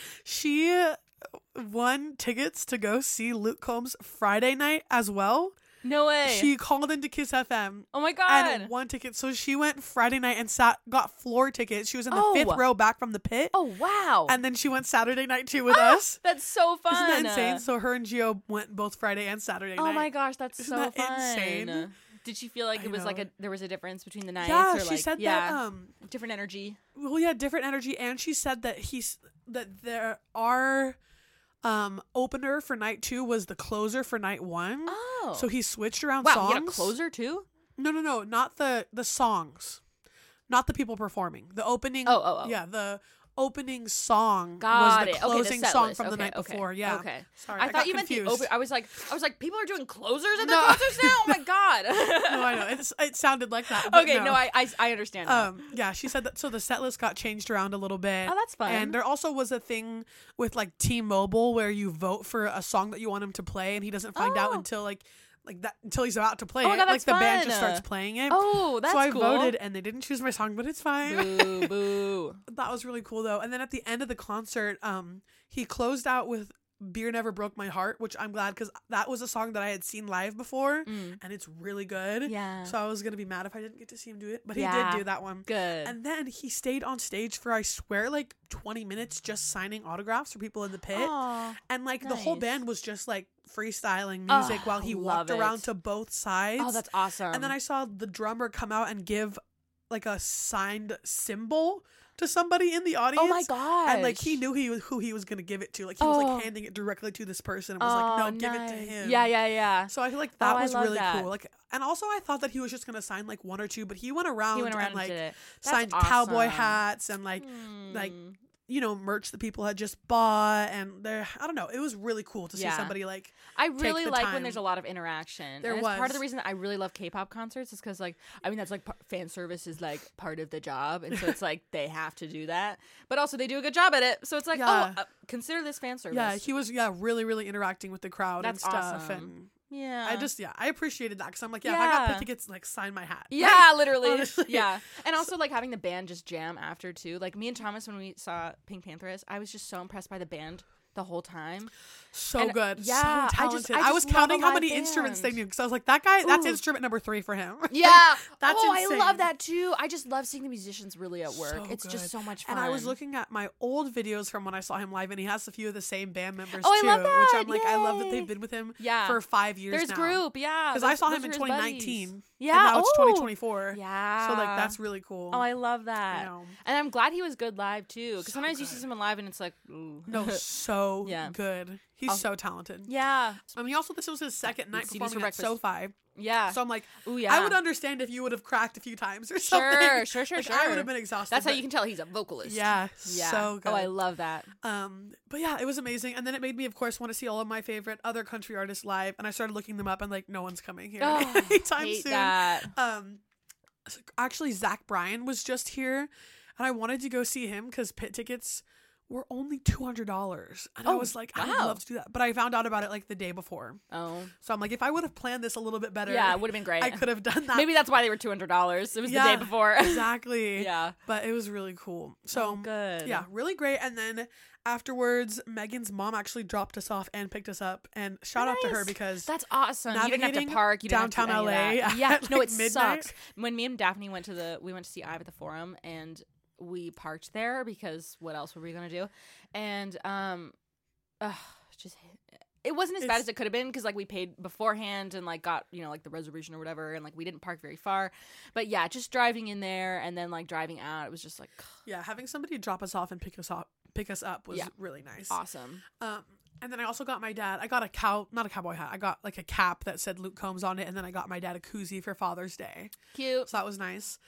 she won tickets to go see Luke Combs Friday night as well. No way. She called into Kiss FM Oh my god. and won tickets. So she went Friday night and got floor tickets. She was in the Oh. 5th row back from the pit. Oh wow. And then she went Saturday night too with us. That's so fun. Isn't that insane? So her and Gio went both Friday and Saturday night. Oh my gosh, that's Isn't so that fun. insane? Did she feel like I it was like know. there was a difference between the nights? Yeah, or she like, said yeah, that. different energy. Well, yeah, different energy, and she said that there are opener for night 2 was the closer for night 1. Oh, So he switched around wow, songs. you had a closer too? No, not the songs, not the people performing. The opening. Oh. Yeah, the opening song Got was it. the Okay, the closing set song list. from the Okay, night okay, before. Yeah. Okay. Sorry, I got thought you meant the confused. open. I was like, people are doing closers at the No. concerts now. Oh my god. No, I know it sounded like that. But Okay, no, I understand. Now. Yeah, she said that. So the set list got changed around a little bit. Oh, that's fun. And there also was a thing with like T-Mobile where you vote for a song that you want him to play, and he doesn't find out Oh. until until he's about to play Oh my it. God, Like that's the band just fun. starts playing it. Oh, that's so I cool. voted, and they didn't choose my song, but it's fine. Boo, boo. That was really cool though. And then at the end of the concert, he closed out with Beer Never Broke My Heart, which I'm glad because that was a song that I had seen live before, and it's really good. Yeah. So I was gonna be mad if I didn't get to see him do it, but he Yeah. did do that one. Good. And then he stayed on stage for, I swear, like 20 minutes just signing autographs for people in the pit. Aw. And like the whole nice. band was just like freestyling music while he love walked around it. to both sides. Oh, that's awesome. And then I saw the drummer come out and give like a signed symbol to somebody in the audience. Oh my god. And like he knew who he was gonna give it to. Like he was Oh. like handing it directly to this person and was like, no, give it to him. Yeah. So I feel like that Oh, I was love really that. cool. Like, and also I thought that he was just gonna sign like 1 or 2, but he went around, He went around and like did it. That's signed cowboy awesome. hats and like merch that people had just bought, and I don't know, it was really cool to see Yeah. somebody like I really the like time. when there's a lot of interaction. There and it's part of the was. reason that I really love K-pop concerts is because, like, I mean, that's like fan service is like part of the job, and so it's like they have to do that, but also they do a good job at it. So it's like, Yeah. consider this fan service. yeah, he was really really interacting with the crowd That's and stuff, awesome. and yeah. I appreciated that because I'm like, if I got Yeah. pit tickets, like sign my hat. Yeah, literally. Honestly. Yeah. And also like having the band just jam after too. Like me and Thomas when we saw Pink Panthers, I was just so impressed by the band the whole time. So And, good, yeah, so I just talented. I was love a counting how live many instruments they band. knew because I was like, that guy, that's Ooh. instrument number 3 for him. Yeah. That's oh, insane. I love that too. I just love seeing the musicians really at work. So It's just good. so much fun. And I was looking at my old videos from when I saw him live, and he has a few of the same band members Oh, I too. love Which that. I'm like, I love that Yay. they've been with him Yeah. for 5 years There's now. group, yeah. Because I saw Those him in are his 2019. buddies. Yeah. And now it's oh. 2024. Yeah. So like that's really cool. Oh, I love that. You know. And I'm glad he was good live too. Because So sometimes you see good. someone live and it's like, ooh. No, so Yeah. good. He's so talented. Yeah. I mean, also this was his second night CDs for performing at breakfast. SoFi. Yeah. So I'm like, Ooh, yeah. I would understand if you would have cracked a few times or something. Sure. Like, I would have been exhausted. That's how but- you can tell he's a vocalist. Yeah, Yeah. so good. Oh, I love that. But yeah, it was amazing. And then it made me, of course, want to see all of my favorite other country artists live. And I started looking them up, and like, no one's coming here Oh, anytime hate soon. that. So actually, Zach Bryan was just here, and I wanted to go see him because pit tickets were only $200, and I Oh, was like, I would wow. love to do that. But I found out about it like the day before, Oh. so I'm like, if I would have planned this a little bit better, Yeah, it would have been great. I could have done that. Maybe that's why they were $200. It was Yeah, the day before. exactly. Yeah. But it was really cool. So Oh, good. Yeah, really great. And then afterwards, Megan's mom actually dropped us off and picked us up. And shout out to her Nice. because That's awesome. You didn't have navigating to park. You didn't downtown have to do any of LA that. Yeah. at, No, like, it midnight. sucks. When me and Daphne went to see Ive at the Forum, and we parked there because what else were we gonna do? And just it wasn't as bad It's- as it could have been because like we paid beforehand and like got like the reservation or whatever, and like we didn't park very far. But yeah, just driving in there and then like driving out, it was just like yeah, having somebody drop us off and pick us up was Yeah. really nice. awesome. And then I also got my dad, I got not a cowboy hat. I got like a cap that said Luke Combs on it. And then I got my dad a koozie for Father's Day. Cute. So that was nice.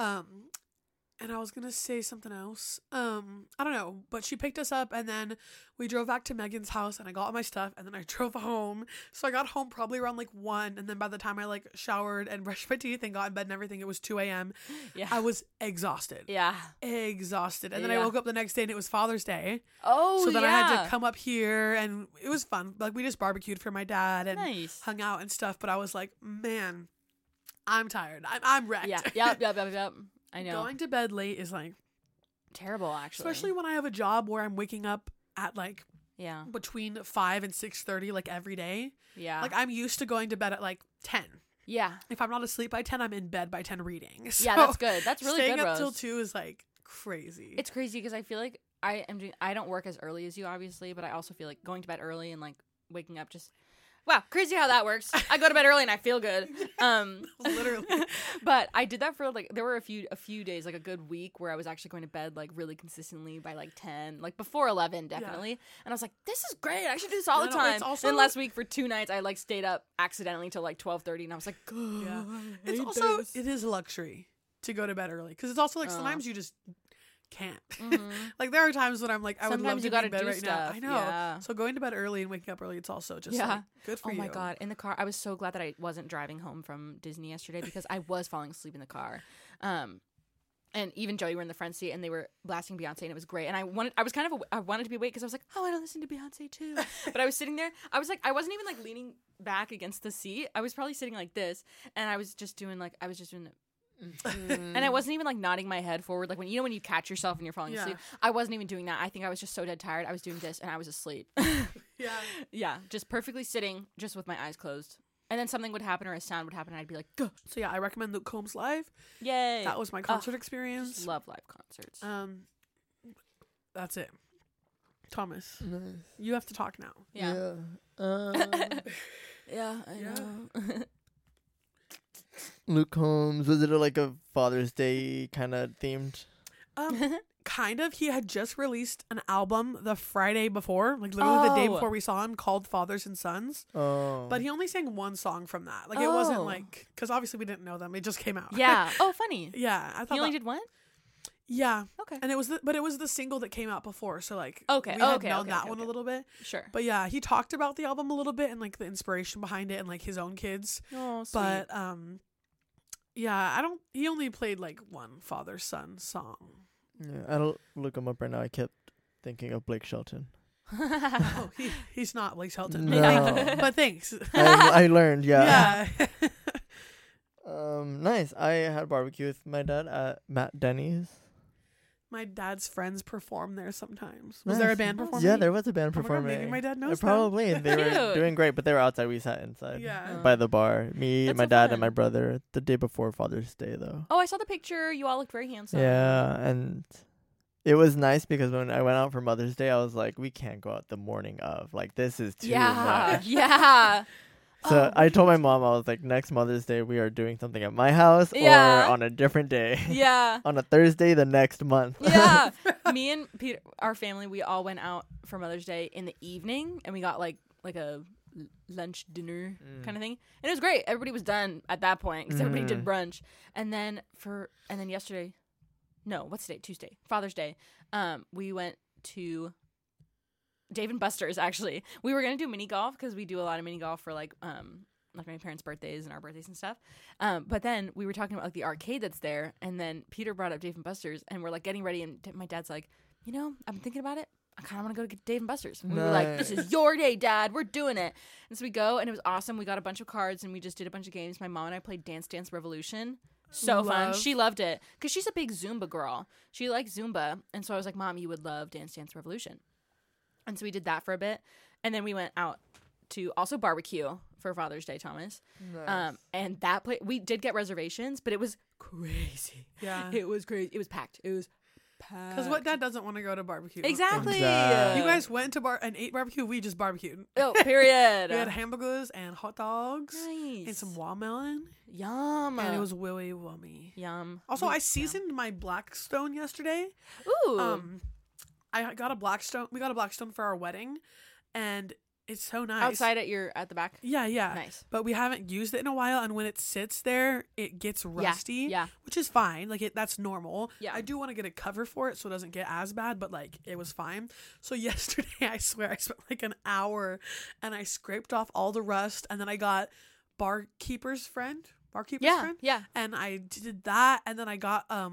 And I was going to say something else. I don't know, but she picked us up, and then we drove back to Megan's house, and I got all my stuff, and then I drove home. So I got home probably around like 1, and then by the time I like showered and brushed my teeth and got in bed and everything, it was 2 a.m. Yeah. I was exhausted. Yeah. Exhausted. And then I Yeah. woke up the next day and it was Father's Day. Oh, So then yeah. I had to come up here, and it was fun. Like we just barbecued for my dad and Nice. hung out and stuff, but I was like, man, I'm tired. I'm wrecked. Yeah. Yep. I know. Going to bed late is like, Terrible, actually. especially when I have a job where I'm waking up at like Yeah. between 5 and 6:30 like every day. Yeah. Like I'm used to going to bed at like 10. yeah. If I'm not asleep by 10, I'm in bed by 10 reading. So Yeah, that's good. That's really staying good, up till Rose. 2 is like crazy. It's crazy because I feel like I don't work as early as you, obviously, but I also feel like going to bed early and like waking up just wow, crazy how that works. I go to bed early and I feel good. Literally. But I did that for like there were a few days, like a good week where I was actually going to bed like really consistently by like 10, like before 11 definitely. And I was like, this is great. I should do this all Yeah, the no, time. it's also- And last week for 2 nights I like stayed up accidentally till like 12:30 and I was like, Yeah. I It's hate also this. it is a luxury to go to bed early because it's also like Oh. sometimes you just can't. Mhm. Like there are times when I'm like I would love Sometimes to you be in gotta bed do right stuff. now. I know. Yeah. So going to bed early and waking up early, it's also just Yeah. like good for Oh you. my god, in the car I was so glad that I wasn't driving home from Disney yesterday because I was falling asleep in the car. And even Joey were in the front seat and they were blasting Beyonce and it was great. And I wanted to be awake because I was like, oh, I want to listen to Beyonce too. But I was sitting there. I was like, I wasn't even like leaning back against the seat. I was probably sitting like this, and I was just doing it. And I wasn't even like nodding my head forward, like when you catch yourself and you're falling Yeah. asleep. I wasn't even doing that. I think I was just so dead tired. I was doing this and I was asleep. Yeah. Yeah, just perfectly sitting, just with my eyes closed. And then something would happen or a sound would happen and I'd be like, "Gah." So yeah, I recommend Luke Combs live. Yay. That was my concert Just experience. love live concerts. That's it. Thomas, Nice. you have to talk now. Yeah. Yeah. I Yeah. know. Luke Combs, was it like a Father's Day kind of themed? Kind of. He had just released an album the Friday before, like literally the day Oh. before we saw him, called Fathers and Sons. Oh. But he only sang one song from that. Like it wasn't Oh. like because obviously we didn't know them. It just came out. Yeah. Oh, funny. Yeah. I thought He only that- did one? Yeah. Okay. And it was the single that came out before, so like Okay. we Oh, had okay, known okay, that okay, one okay. a little bit. Sure. But yeah, he talked about the album a little bit and like the inspiration behind it and like his own kids. Oh, sweet. But yeah, he only played like one father son song. Yeah, I don't look him up right now. I kept thinking of Blake Shelton. Oh, he's not Blake Shelton. No. But thanks. I learned, yeah. Yeah. Nice. I had barbecue with my dad at Matt Denny's. My dad's friends perform there sometimes. Was there a Nice. band performing? Yeah, there was a band Oh my God, performing. maybe my dad knows that. Probably. They were Cute. doing great, but they were outside. We sat inside. Yeah. By the bar. Me, That's my so dad, fun. and my brother. The day before Father's Day, though. Oh, I saw the picture. You all looked very handsome. Yeah, and it was nice because when I went out for Mother's Day, I was like, we can't go out the morning of. Like, this is too Yeah. much. Yeah. So Oh. I told my mom, I was like, next Mother's Day, we are doing something at my house Yeah. or on a different day. Yeah. On a Thursday the next month. Yeah. Me and Peter, our family, we all went out for Mother's Day in the evening, and we got like a lunch dinner kind of thing, and it was great. Everybody was done at that point because everybody did brunch, and then yesterday, no, what's today? Tuesday, Father's Day. We went to Dave and Buster's. Actually, we were gonna do mini golf because we do a lot of mini golf for like my parents' birthdays and our birthdays and stuff. But then we were talking about like the arcade that's there, and then Peter brought up Dave and Buster's, and we're like getting ready, and my dad's like, I've been thinking about it. I kind of want to go to get Dave and Buster's. And we were like, this is your day, Dad. We're doing it. And so we go, and it was awesome. We got a bunch of cards, and we just did a bunch of games. My mom and I played Dance Dance Revolution. So fun. Love. She loved it because she's a big Zumba girl. She likes Zumba, and so I was like, Mom, you would love Dance Dance Revolution. And so we did that for a bit, and then we went out to also barbecue for Father's Day, Thomas. Nice. And that we did get reservations, but it was crazy. Yeah. It was crazy. It was packed. It was packed. Because what dad doesn't want to go to barbecue? Exactly. Exactly. You guys went to bar and ate barbecue. We just barbecued. Oh, period. We had hamburgers and hot dogs Nice. and some watermelon, Yum. and it was willy wummy. yum. Also, I seasoned my Blackstone yesterday. Ooh. I got a Blackstone. We got a Blackstone for our wedding, and it's so nice. Outside at the back. Yeah, yeah. Nice. But we haven't used it in a while, and when it sits there, it gets rusty. Yeah. Which is fine. Like that's normal. Yeah. I do want to get a cover for it so it doesn't get as bad, but like it was fine. So yesterday, I swear I spent like an hour, and I scraped off all the rust, and then I got barkeeper's friend, Yeah. friend, Yeah. and I did that, and then I got a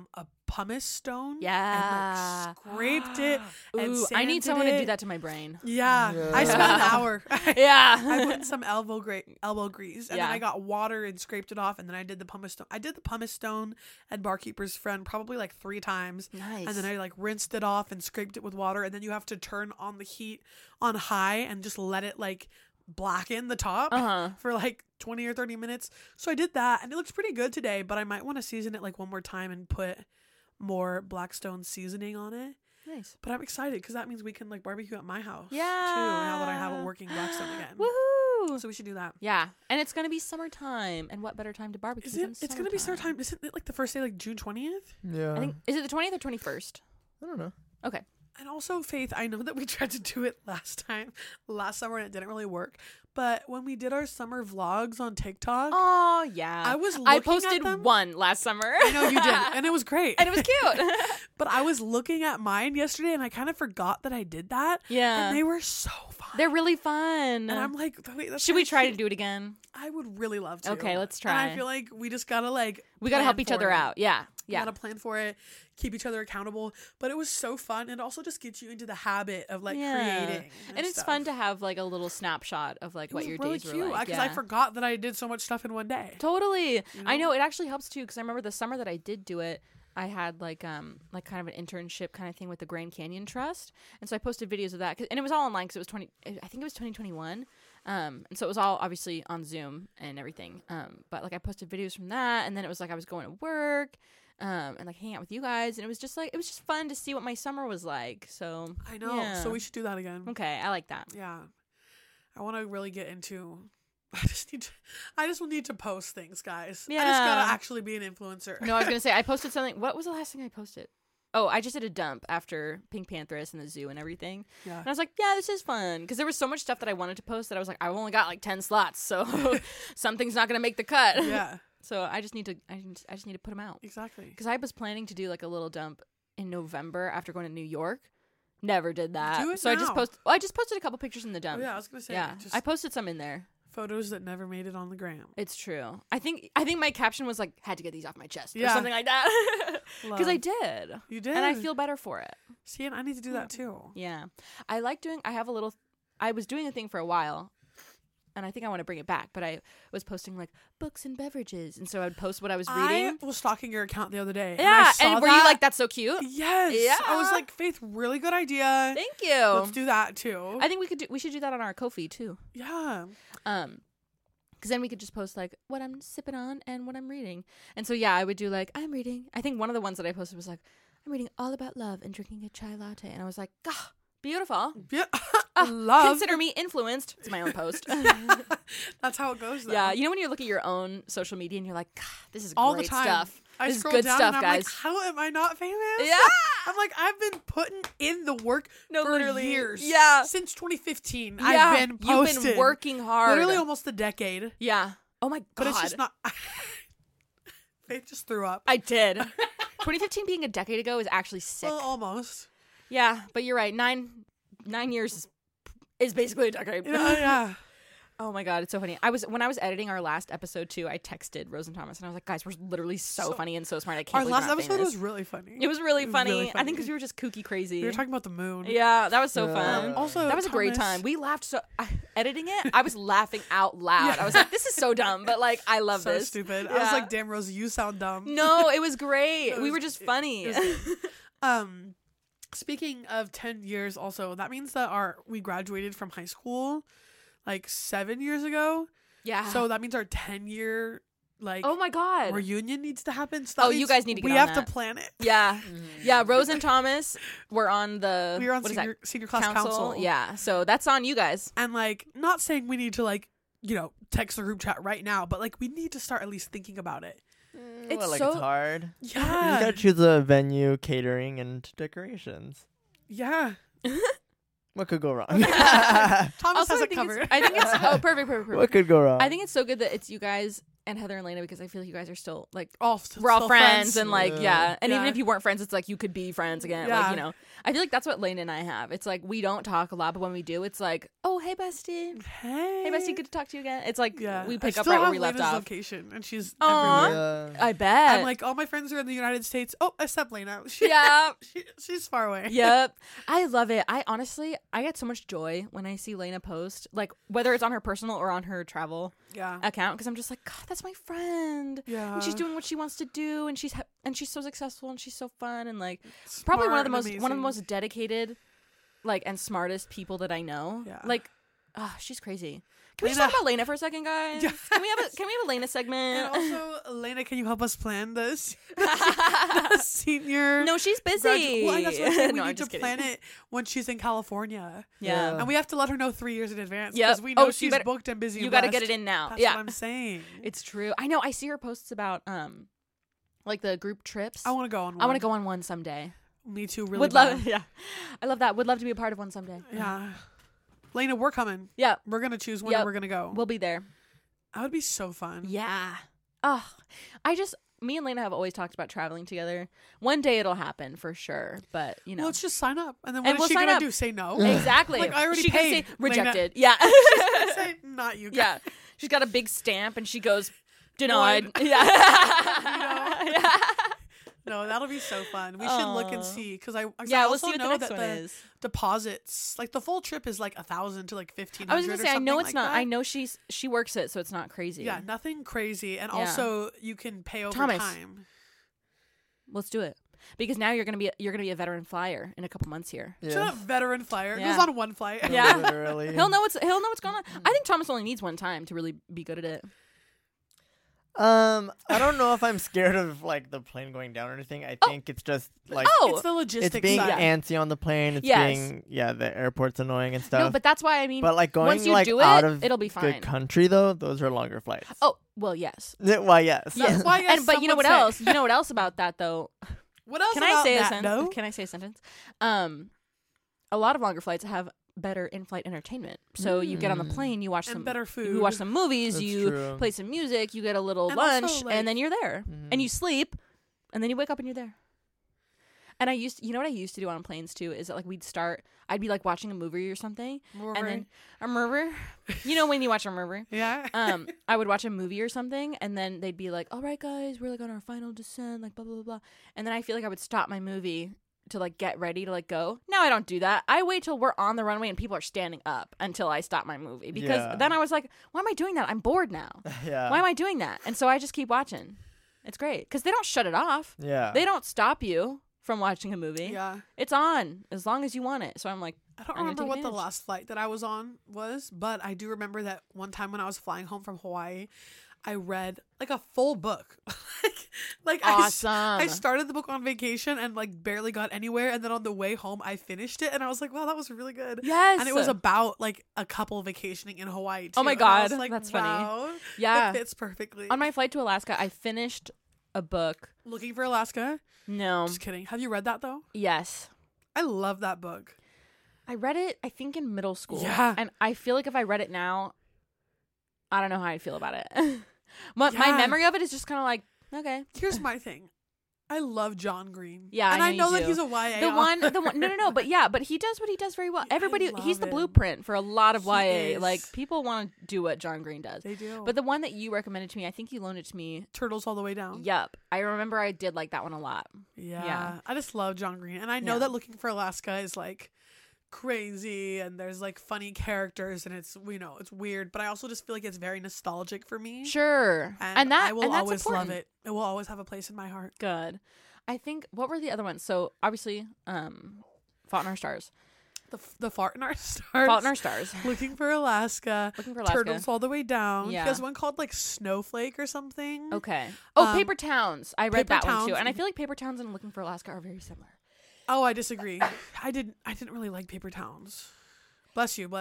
pumice stone. Yeah. And like scraped it. And Ooh, I need sanded someone to do it. that to my brain. Yeah. Yeah. I spent an hour. I Yeah. put in some elbow grease, and Yeah. then I got water and scraped it off, and then I did the pumice stone. I did the pumice stone at Barkeeper's Friend probably like 3 times. Nice. And then I like rinsed it off and scraped it with water, and then you have to turn on the heat on high and just let it like blacken the top for like 20 or 30 minutes. So I did that, and it looks pretty good today, but I might want to season it like one more time and put more Blackstone seasoning on it. Nice. But I'm excited because that means we can like barbecue at my house too, Yeah. now that I have a working Blackstone again. Woohoo. So we should do that. Yeah. And it's going to be summertime. And what better time to barbecue Is than it? It's gonna be summertime. Isn't it like the first day, like June 20th? Yeah. I think, is it the 20th or 21st? I don't know. Okay. And also, Faith, I know that we tried to do it last summer, and it didn't really work. But when we did our summer vlogs on TikTok, Oh, yeah. I was I looking posted at them. one last summer. I know you did, and it was great. And it was cute. But I was looking at mine yesterday, and I kind of forgot that I did that. Yeah. And they were so fun. They're really fun. And I'm like, wait, that's should we kinda try to cute. do it again? I would really love to. Okay, let's And try. I feel like we just gotta like We got to plan help each for other it. out. Yeah. We Yeah. gotta plan for it, keep each other accountable. But it was so fun, and it also just gets you into the habit of like creating. And it's fun to have like a little snapshot of like what your days were like. because I forgot that I did so much stuff in one day. Totally. You I know? know it actually helps too because I remember the summer that I did do it. I had like kind of an internship kind of thing with the Grand Canyon Trust, and so I posted videos of that, and it was all online because it was I think it was 2021, and so it was all obviously on Zoom and everything. But like I posted videos from that, and then it was like I was going to work, and like hanging out with you guys, and it was just fun to see what my summer was like. So I know. yeah. So we should do that again. Okay, I like that. Yeah. I want to really get into. I just need to post things, guys. I just Yeah. gotta actually be an influencer. No, I was gonna say I posted something. What was the last thing I posted? Oh, I just did a dump after Pink Pantheress and the zoo and everything. Yeah. And I was like, yeah, this is fun. Because there was so much stuff that I wanted to post that I was like, I've only got like 10 slots. So something's not going to make the cut. Yeah. So I just need to put them out. Exactly. Because I was planning to do like a little dump in November after going to New York. Never did that. Do it so now. I just posted a couple pictures in the dump. Oh, yeah, I was gonna say. Yeah. Just I posted some in there. photos that never made it on the gram. It's true. I think my caption was like, had to get these off my chest. Or Yeah. something like that. Because I Love. did. You did. And I feel better for it. See, and I need to do that too. Yeah. I was doing a thing for a while, and I think I want to bring it back, but I was posting like books and beverages, and so I would post what I was reading. I was stalking your account the other day. Yeah, and, I and saw were you that. like, that's so cute? Yes. Yeah. I was like, Faith, really good idea. Thank you. Let's do that too. I think we should do that on our Ko-fi too. Yeah. Because then we could just post like what I'm sipping on and what I'm reading. And so yeah, I would do like I'm reading. I think one of the ones that I posted was like I'm reading all about love and drinking a chai latte, and I was like, ah, beautiful. Yeah. Love. Consider me influenced. It's my own post. That's how it goes though. Yeah, you know when you look at your own social media and you're like, God, this is All great the time. stuff. I This is scroll good down stuff, and I'm guys. like, how am I not famous? Yeah. I'm like, I've been putting in the work No, for literally. years. Yeah. Since 2015. Yeah, I've been posting. You've been working hard. Literally almost a decade. Yeah. Oh my God. But it's just not. Faith just threw up. I did. 2015 being a decade ago is actually sick. Well, almost. Yeah, but you're right. 9 years is basically a decade. Yeah. Oh my God, it's so funny. When I was editing our last episode too, I texted Rose and Thomas and I was like, guys, we're literally so funny and so smart. I can't Our believe last we're not episode famous. was really funny. It was really funny. really I think because we were just kooky crazy. We were talking about the moon. Yeah, that was so Yeah. fun. Also, that was a great Thomas- time. We laughed so editing it. I was laughing out loud. I was like, "This is so dumb," but like, I love So this. stupid. I Yeah. was like, damn, Rosie, you sound dumb. No, it was great. It We was- were just funny. it Speaking of 10 years also, that means that we graduated from high school like 7 years ago. Yeah. So that means our 10-year like oh my God. reunion needs to happen. So that Oh, you means guys need to get we on have that. to plan it. Yeah. Yeah. Rose and Thomas were on the. We were on what is that? senior class council. Yeah. So that's on you guys. And like, not saying we need to like, text the group chat right now, but like we need to start at least thinking about it. It's Well, like so- it's hard. You Yeah. gotta choose a venue, catering, and decorations. Yeah. What could go wrong? Thomas Also, has I it think covered. I think it's perfect. What could go wrong? I think it's so good that it's you guys and Heather and Lena, because I feel like you guys are still like Oh, we're all friends and like Yeah. and even Yeah. if you weren't friends, it's like you could be friends again. Yeah. Like, you know, I feel like that's what Lena and I have. It's like we don't talk a lot, but when we do, it's like, oh, hey bestie, hey bestie, good to talk to you again. It's like Yeah, we I pick up still right where have we left Lena's off. location, and she's Aw. everywhere. Yeah. I bet. I'm like, all my friends are in the United States. Oh, except Lena. She, yeah. she's far away. Yep. I love it. I honestly, I get so much joy when I see Lena post, like whether it's on her personal or on her travel Yeah. account, because I'm just like, God, that's my friend. Yeah. And she's doing what she wants to do, and she's so successful, and she's so fun, and like probably one of the Smart and most dedicated, like, and smartest people that I know. Yeah. Like, she's crazy. Can we just Lena- talk about Lena for a second, guys? Yeah. Can we have a Lena And segment? also, Lena, can you help us plan this? The senior. No, she's busy. Well, that's what I'm saying. We No, I'm need to just kidding. plan it when she's in California. Yeah. And we have to let her know 3 years in advance. Yep. Because we know Oh, so you she's better- booked and busy. You and got to get blessed. it in now. That's yeah. what I'm saying. It's true. I know. I see her posts about like the group trips. I want to go on one. I want to go on one someday. Me too, really Would bad. love. Yeah, I love that. Would love to be a part of one someday. Yeah. Lena, we're coming. Yeah, We're going to choose when Yep. and we're going to go. we'll be there. That would be so fun. Yeah. Oh, me and Lena have always talked about traveling together. One day it'll happen for sure, but you know. Well, let's just sign up. And then And what is we'll she sign going up. to do? Say no? Exactly. Like, I already she can paid, say Lena. rejected. Yeah. Say, not you guys. Yeah. She's got a big stamp and she goes denied. One. Yeah. Yeah. No, that'll be so fun. We should look and Aw. see because I Yeah, we'll also see what the know next that one the is. deposits, like the full trip, is like 1,000 to like 1,500. I was gonna say, I know it's like not. That. I know she works it, so it's not crazy. Yeah, nothing crazy, and Yeah. also you can pay over Thomas. time. Let's do it because now you're gonna be a veteran flyer in a couple months here. Yeah. Shut up, veteran flyer. Yeah. Goes on one flight. Yeah. Literally. He'll know what's going on. I think Thomas only needs one time to really be good at it. I don't know if I'm scared of like the plane going down or anything. I think it's just like It's the logistics it's being side. antsy on the plane. It's Yes. being the airport's annoying and stuff. No, but that's why I mean. But like going once you like do out it, of it'll be the fine. country though, those are longer flights. Oh well, yes. Why yes. That's why, yes, But you know some what would say. else? You know what else about that though? What else Can I about say a that, sentence? no? Can I say a sentence? A lot of longer flights have better in-flight entertainment. So you get on the plane, you watch And some better food. you watch some movies, That's you true. play some music, you get a little And lunch, also, like- and then you're there, and you sleep, and then you wake up and you're there. And you know what I used to do on planes too is that like I'd be like watching a movie or something, and then a movie, you know when you watch a movie. Yeah. I would watch a movie or something, and then they'd be like, "All right, guys, we're like on our final descent, like blah blah blah blah," and then I feel like I would stop my movie to like get ready to like go. Now I don't do that. I wait till we're on the runway and people are standing up until I stop my movie because Yeah. then I was like, "Why am I doing that? I'm bored now. Yeah. Why am I doing that?" And so I just keep watching. It's great because they don't shut it off. Yeah. They don't stop you from watching a movie. Yeah. It's on as long as you want it. So I'm like, I don't I'm gonna remember take what the advantage. last flight that I was on was, but I do remember that one time when I was flying home from Hawaii, I read like a full book. like Awesome. I started the book on vacation and like barely got anywhere, and then on the way home I finished it, and I was like, wow, that was really good. yes, And it was about like a couple vacationing in Hawaii too. Oh my and I was God, like, that's funny. wow, yeah. it fits perfectly. On my flight to Alaska, I finished a book. Looking for Alaska. No. Just kidding. Have you read that though? Yes. I love that book. I read it, I think, in middle school. Yeah. And I feel like if I read it now, I don't know how I'd feel about it. My Yeah. memory of it is just kind of like, okay. Here's my thing. I love John Green. Yeah, and I I know know you that do. he's a YA. The one, no, but yeah, but he does what he does very well. I Everybody, he's love the him. blueprint for a lot of He YA. is. Like, people want to do what John Green does. They do. But the one that you recommended to me, I think you loaned it to me. Turtles all the way down. Yup. I remember I did like that one a lot. Yeah. Yeah. I just love John Green. And I know Yeah. that Looking for Alaska is like crazy and there's like funny characters and it's it's weird, but I also just feel like it's very nostalgic for me. Sure. And, that I will and that's always important. love it. It will always have a place in my heart. Good. I think, what were the other ones? So, obviously, Fault in Our Stars. The Fart in Our Stars. Fault in Our Stars. Looking for Alaska. Looking for Alaska. Turtles all the way down. Yeah. He has one called like Snowflake or something. Okay. Oh, Um, Paper Towns. I read Paper that one too, Towns. and I feel like Paper Towns and Looking for Alaska are very similar. Oh, I disagree. I didn't really like Paper Towns. Bless you.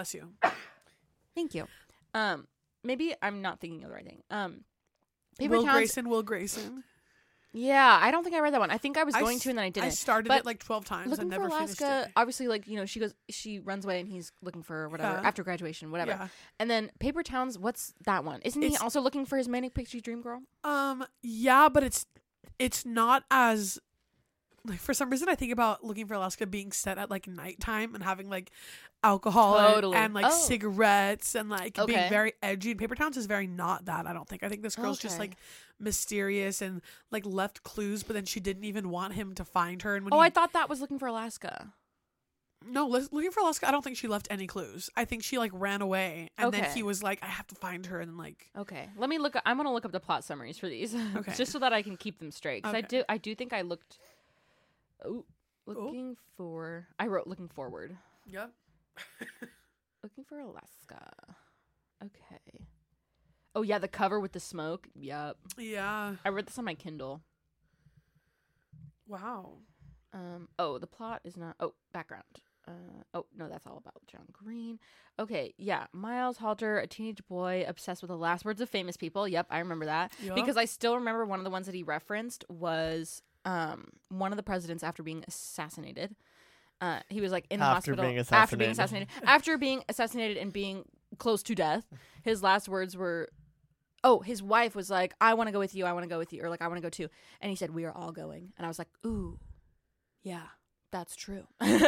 Thank you. Maybe I'm not thinking of the right thing. Paper Will Towns. Will Grayson. Yeah, I don't think I read that one. I think I was I going s- to and then I didn't. I started But it like 12 times. Looking I for never finished Alaska, it. obviously, like, you know, she runs away and he's looking for whatever Yeah. after graduation, whatever. Yeah. And then Paper Towns, what's that one? Isn't he It's- also looking for his manic pixie dream girl? Yeah, but it's not as like, for some reason I think about Looking for Alaska being set at like nighttime and having like alcohol Totally. and like Oh. cigarettes and like being Okay. very edgy. And Paper Towns is very not that. I don't think. I think this girl's just Okay. like mysterious and like left clues, but then she didn't even want him to find her. And when Oh, he, I thought that was Looking for Alaska. no, Looking for Alaska, I don't think she left any clues. I think she like ran away, and then Okay. he was like, I have to find her, and then like Okay, let me look. I'm gonna look up the plot summaries for these, Okay. just so that I can keep them straight. Because Okay. I do think I looked. Oh, looking for. I wrote looking forward. yep. Looking for Alaska. Okay. Oh yeah, the cover with the smoke. Yep. Yeah. I read this on my Kindle. Wow. Oh, the plot is not. Oh, background. Oh no, that's all about John Green. Okay, yeah, Miles Halter, a teenage boy obsessed with the last words of famous people. Yep, I remember that Yup. because I still remember one of the ones that he referenced was one of the presidents after being assassinated. He was like in the After hospital being after being assassinated. assassinated, after being assassinated and being close to death. His last words were, "Oh, his wife was like, I want to go with you. I want to go with you," or like, "I want to go too," and he said, "We are all going," and I was like, "Ooh, yeah, that's true."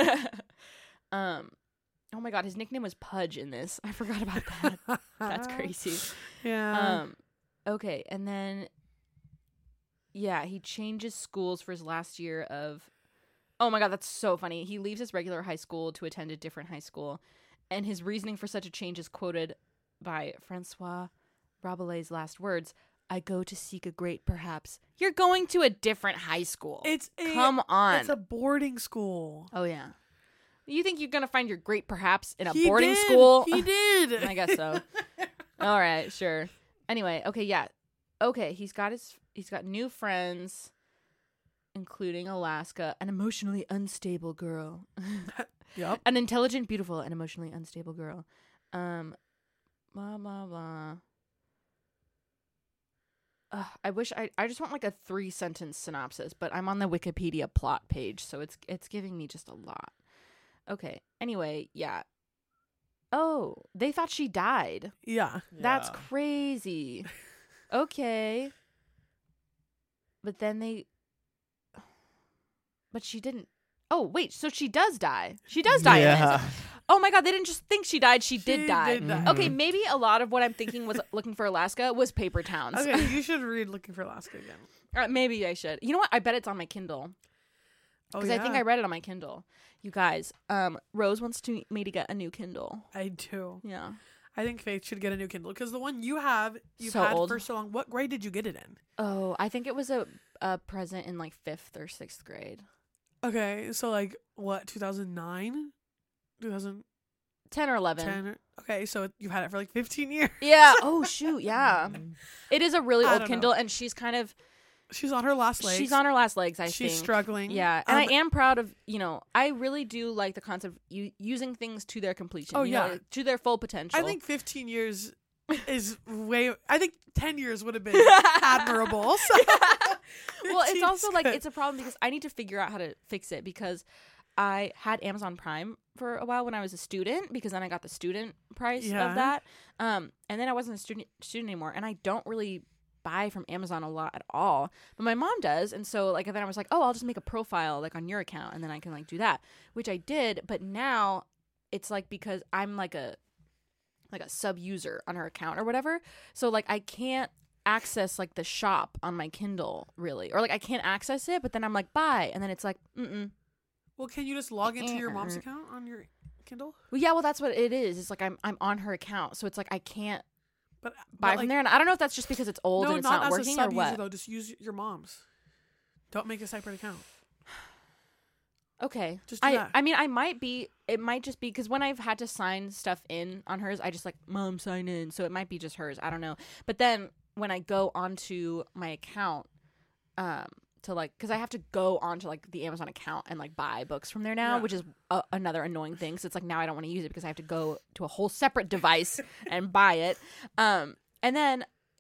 Oh my god, his nickname was Pudge in this. I forgot about that. That's crazy. Yeah. Okay, and then yeah, he changes schools for his last year of. Oh my god, that's so funny. He leaves his regular high school to attend a different high school, and his reasoning for such a change is quoted by Francois Rabelais' last words: "I go to seek a great perhaps." You're going to a different high school. Come on. It's a boarding school. Oh yeah. You think you're gonna find your great perhaps in a He boarding did. school? He did. I guess so. All right, sure. Anyway, okay, yeah. Okay, he's got new friends, including Alaska, an emotionally unstable girl. Yep. An intelligent, beautiful, and emotionally unstable girl. Blah blah blah. I wish I just want like a 3-sentence synopsis, but I'm on the Wikipedia plot page, so it's giving me just a lot. Okay. Anyway, yeah. Oh, they thought she died. Yeah. That's crazy. Okay. But then but she didn't. Oh, wait. So she does die. She does die in Yeah. this. Oh my god, they didn't just think she died. She did die. did die. Okay, maybe a lot of what I'm thinking was Looking for Alaska was Paper Towns. Okay, you should read Looking for Alaska again. Maybe I should. You know what? I bet it's on my Kindle. Oh, Because yeah. I think I read it on my Kindle. You guys, Rose wants me to get a new Kindle. I do. Yeah. I think Faith should get a new Kindle because the one you've So had old. for so long. What grade did you get it in? Oh, I think it was a present in like 5th or 6th grade. Okay, so like what, 2009? 2010? 10 or 11. Okay, so you've had it for like 15 years. Yeah. Oh, shoot. Yeah. It is a really I old don't Kindle, know. and she's kind of She's on her last legs. she's on her last legs. I She's think struggling. Yeah, and Um, I am proud of I really do like the concept of using things to their completion. Oh, you know, yeah. to their full potential. I think 15 years is way. I think 10 years would have been admirable. So Well, it's 15 also is like good. it's a problem because I need to figure out how to fix it because I had Amazon Prime for a while when I was a student because then I got the student price Yeah. of that. And then I wasn't a student anymore, and I don't really buy from Amazon a lot at all, but my mom does, and so like then I was like, oh, I'll just make a profile like on your account, and then I can like do that, which I did. But now it's like because I'm like a sub user on her account or whatever, so like I can't access like the shop on my Kindle really, or like I can't access it, but then I'm like buy, and then it's like Well, can you just log into your mom's account on your Kindle? well, yeah, well that's what it is. It's like I'm on her account, so it's like I can't But buy like, from there, and I don't know if that's just because it's old No, and it's not not as working a or sub what. user though. Just use your mom's. Don't make a separate account. Okay. Just do that. I mean, I might be, it might just be because when I've had to sign stuff in on hers, I just like, Mom, sign in. So it might be just hers. I don't know. But then when I go onto my account, to like, because I have to go onto like the Amazon account and like buy books from there now, Yeah. which is another annoying thing. So it's like now I don't want to use it because I have to go to a whole separate device and buy it. And then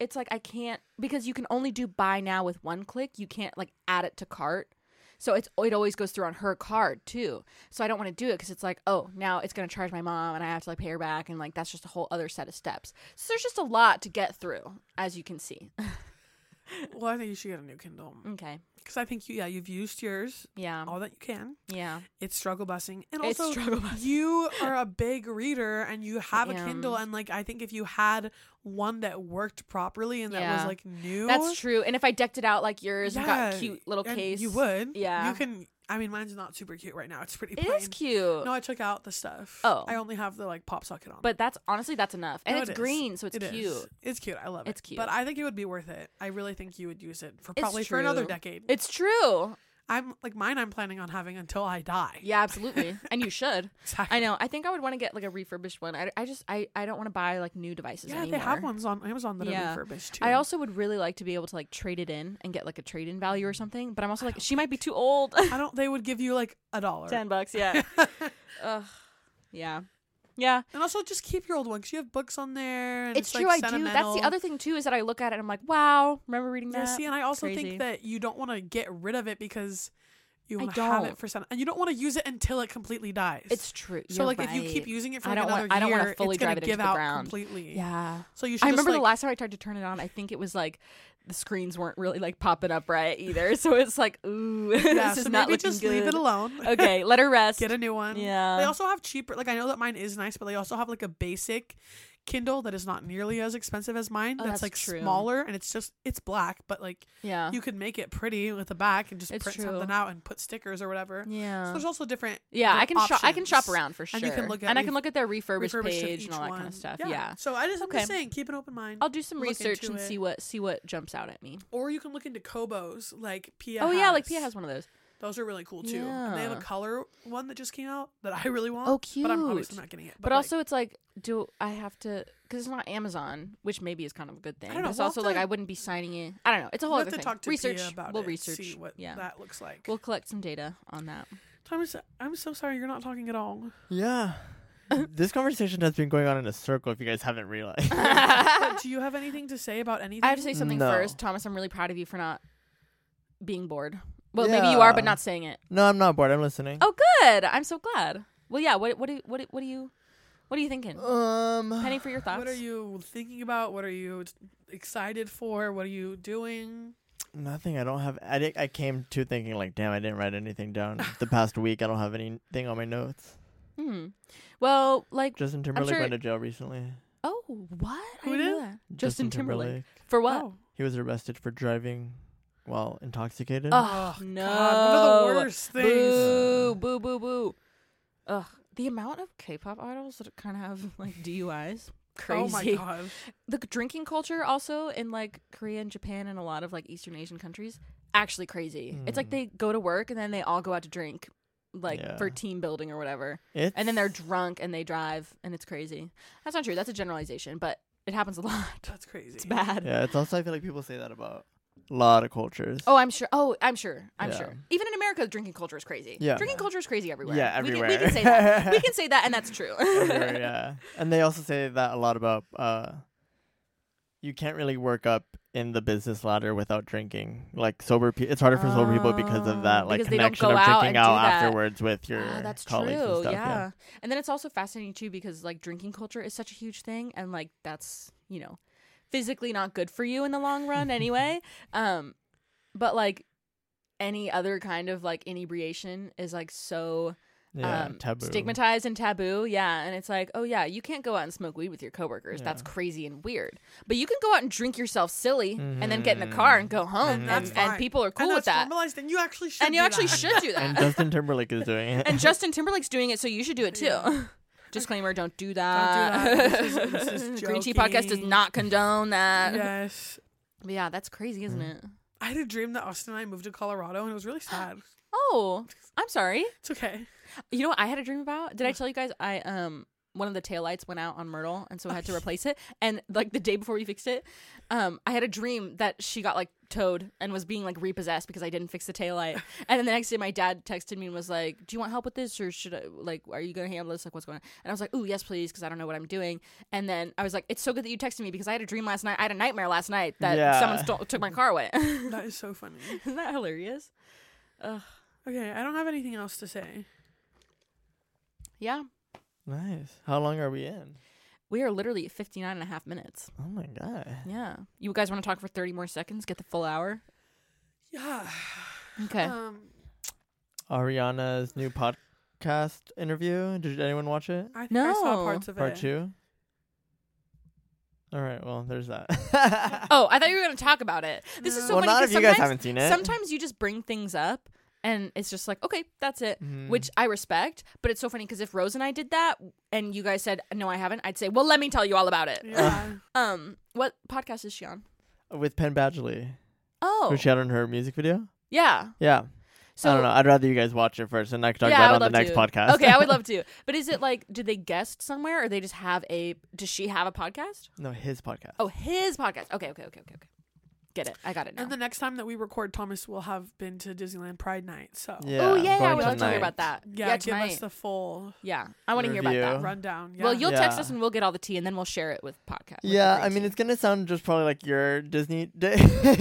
it's like I can't, because you can only do buy now with one click. You can't like add it to cart. So it always goes through on her card too. So I don't want to do it because it's like, oh, now it's going to charge my mom and I have to like pay her back. And like, that's just a whole other set of steps. So there's just a lot to get through, as you can see. Well, I think you should get a new Kindle. Okay. Because I think you've used yours Yeah. all that you can. Yeah. It's struggle busing. And It's also, struggle busing. you are a big reader and you have a I am. Kindle. And like, I think if you had one that worked properly and that was Yeah. like new. That's true. And if I decked it out like yours and got a Yeah, cute little and case. you would. Yeah. You can. I mean, mine's not super cute right now. It's pretty It plain. is cute. No, I took out the stuff. Oh. I only have the like pop socket on. But that's enough. And No, it's it is. green, so it's It cute. is. It's cute. I love it. It's cute. But I think it would be worth it. I really think you would use it for It's probably for another true. decade. It's true. I'm like mine. I'm planning on having until I die. Yeah, absolutely. And you should. Exactly. I know. I think I would want to get like a refurbished one. I don't want to buy like new devices Yeah, anymore. they have ones on Amazon that Yeah. are refurbished too. I also would really like to be able to like trade it in and get like a trade-in value or something. But I'm also like, she might be too old. I don't. They would give you like $1. $10, yeah. Ugh. Yeah. Yeah. And also just keep your old one because you have books on there. And It's it's true, like, I do. That's sentimental. the other thing too, is that I look at it and I'm like, wow, remember reading Yeah, that? see, and I also Crazy. think that you don't want to get rid of it because you I want to have don't. it for and you don't want to use it until it completely dies. It's true. so You're like if you keep right. using it for I like don't another want- I don't wanna year, fully it's gonna drive it give into the out ground. completely. Yeah. So you should. I just, remember the like, last time I tried to turn it on, I think it was like the screens weren't really like popping up right either. So it's like, ooh, Yeah, this is so not maybe looking just good. leave it alone. Okay, let her rest. Get a new one. Yeah. They also have cheaper. Like I know that mine is nice, but they also have like a basic Kindle that is not nearly as expensive as mine. Oh, that's that's like true. smaller and it's black, but like Yeah. you could make it pretty with the back and just It's print true. something out and put stickers or whatever. So Yeah. there's also different. Yeah, I different can shop. I can shop options. around for sure. And you can look at I can look at their refurbished of page each and all that kind one. of stuff. Yeah. So I'm Okay. just saying, keep an open mind. I'll do some Look research into and it. see what jumps out at me. Or you can look into Kobos, like Pia. Oh yeah, like Pia has one of those. Those are really cool too. And they have a Yeah. color one that just came out that I really want. Oh, But I'm cute. obviously not getting it. But like, also, it's like, do I have to? Because it's not Amazon, which maybe is kind of a good thing. I don't But know, it's we'll also have like to- I wouldn't be signing it. I don't know. It's a whole we'll other have to thing. talk to Research. Pia about We'll it. research. See what yeah. that looks like. We'll collect some data on that. Thomas, I'm so sorry you're not talking at all. Yeah. This conversation has been going on in a circle if you guys haven't realized. But do you have anything to say about anything? I have to say something No. first, Thomas. I'm really proud of you for not being bored. Well, maybe you are, but Yeah. not saying it. No, I'm not bored. I'm listening. Oh, good. I'm so glad. Well, yeah. What are you thinking? Penny, for your thoughts. What are you thinking about? What are you excited for? What are you doing? Nothing. I don't have. I came to thinking like, damn, I didn't write anything down the past week. I don't have anything on my notes. Well, like, Justin Timberlake sure- went to jail recently. oh, what? Who I didn't know did? that. Justin Timberlake. For what? Oh. He was arrested for driving while intoxicated. Oh, Oh, no. God, one of the worst things. Boo, boo, boo, boo. Ugh. The amount of K-pop idols that kind of have like DUIs. Crazy. Oh my god. The drinking culture also in like Korea and Japan and a lot of like Eastern Asian countries, actually crazy. It's like they go to work and then they all go out to drink, like Yeah. for team building or whatever. It's, And then they're drunk and they drive and it's crazy. That's not true. That's a generalization, but it happens a lot. That's crazy. It's bad. Yeah, it's also I feel like people say that about a lot of cultures. Oh, I'm sure. I'm sure. Yeah. Even in America, drinking culture is crazy. Yeah. Drinking culture is crazy everywhere. Yeah, We everywhere. can say that. We can say that, and that's true. Everywhere, yeah. And they also say that a lot about you can't really work up in the business ladder without drinking. Like sober it's harder for sober people because of that like Because they don't connection go of out drinking and out do that. afterwards with your That's colleagues true. and stuff. Yeah. And then it's also fascinating too because like drinking culture is such a huge thing, and like that's physically not good for you in the long run anyway. But like any other kind of like inebriation is like so taboo. stigmatized and taboo. Yeah. And it's like, oh yeah, you can't go out and smoke weed with your coworkers. Yeah. That's crazy and weird. But you can go out and drink yourself silly and then get in a car and go home. And that's and fine. people are cool and with that's that. normalized, and you actually should. And you do actually that. should do that. And Justin Timberlake is doing it. And Justin Timberlake's doing it, so you should do it too. Yeah. Disclaimer, don't do that. Don't do that. This is Green Tea Podcast does joking. not condone that. Yes. But yeah, that's crazy, isn't it? I had a dream that Austin and I moved to Colorado, and it was really sad. Oh, I'm sorry. It's okay. You know what I had a dream about? Did I tell you guys one of the taillights went out on Myrtle, and so I had to replace it. And like the day before we fixed it, I had a dream that she got like towed and was being like repossessed because I didn't fix the taillight. And then the next day my dad texted me and was like, do you want help with this, or should I, like, are you gonna handle this, like what's going on? And I was like, ooh, yes please, because I don't know what I'm doing. And then I was like, it's so good that you texted me because I had a dream last night. I had a nightmare last night that someone took my car away. That is so funny. Isn't that hilarious? Okay, I don't have anything else to say. Yeah, Nice. How long are we in? we are literally at 59.5 minutes. Oh my god. Yeah, you guys want to talk for 30 more seconds, get the full hour? Yeah. Okay. Ariana's new podcast interview. Did anyone watch it? I think I saw No. parts of Part it. 2. All right. Well, there's that. Oh, I thought you were going to talk about it. This is so well, funny not if because you guys sometimes, haven't seen it. sometimes you just bring things up and it's just like, okay, that's it, Mhm. which I respect. But it's so funny because if Rose and I did that and you guys said, no, I haven't, I'd say, well, let me tell you all about it. Yeah. What podcast is she on? With Penn Badgley, Oh, who she had on her music video. yeah. Yeah. So I don't know. I'd rather you guys watch it first, and I can talk Yeah, I about it would on the love next to. podcast. Okay, I would love to. But is it like, did they guest somewhere or they just have does she have a podcast? No, his podcast. Oh, his podcast. Okay. Get it. I got it now. And the next time that we record, Thomas will have been to Disneyland Pride Night. So Yeah. Oh, yeah, I going would love to hear tonight. about that. yeah, give tonight. us the full Yeah, I want to hear about Review. that. rundown. Yeah. Well, you'll text Yeah. us and we'll get all the tea, and then we'll share it with podcast. with Yeah, the I mean, tea. it's gonna sound just probably like your Disney day,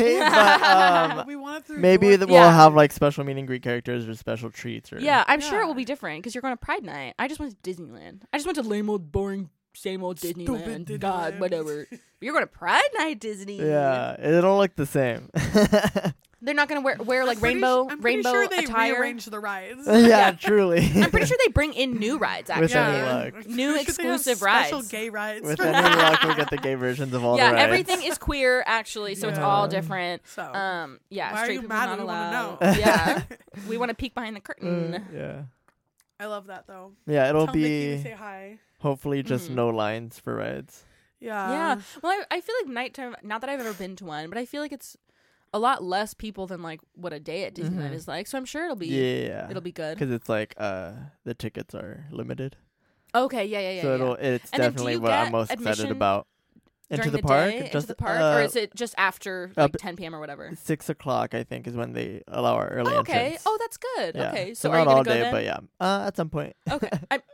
but we want it through maybe your- we'll Yeah. have like special meet and greet characters or special treats. Or Yeah, I'm sure it Yeah. will be different because you're going to Pride Night. I just went to Disneyland. I just went to lame old boring same old Stupid Disneyland. God, Disneyland. whatever. But you're going to Pride Night, Disney. Yeah, it'll look the same. They're not going to wear like I'm pretty rainbow I'm pretty rainbow sure they attire. rearrange the rides. yeah, truly. I'm pretty sure they bring in new rides. With Actually, any luck. I'm New pretty sure they have exclusive special rides. gay rides. With any luck, we'll get the gay versions of all yeah, the rides. everything is queer actually, so it's Yeah. all different. So Yeah, why are straight you people mad? not We wanna allowed. know. Yeah, we want to peek behind the curtain. Yeah. I love that though. Yeah, it'll Tell Mickey to say be hi. hopefully just Mhm. no lines for rides. Yeah. Well, I feel like nighttime, not that I've ever been to one, but I feel like it's a lot less people than like what a day at Disneyland Mhm. is like. So I'm sure it'll be Yeah. it'll be good. Because it's like the tickets are limited. Okay, yeah. So it's And then do definitely you what I'm get most excited admission about. Into during the park? day, Just into the park, or is it just after like 10 p.m. or whatever? 6 o'clock, I think, is when they allow our early Oh, okay. entrance. Oh, that's good. Yeah. Okay. So So are you not gonna all go day, then? but yeah. At some point. Okay.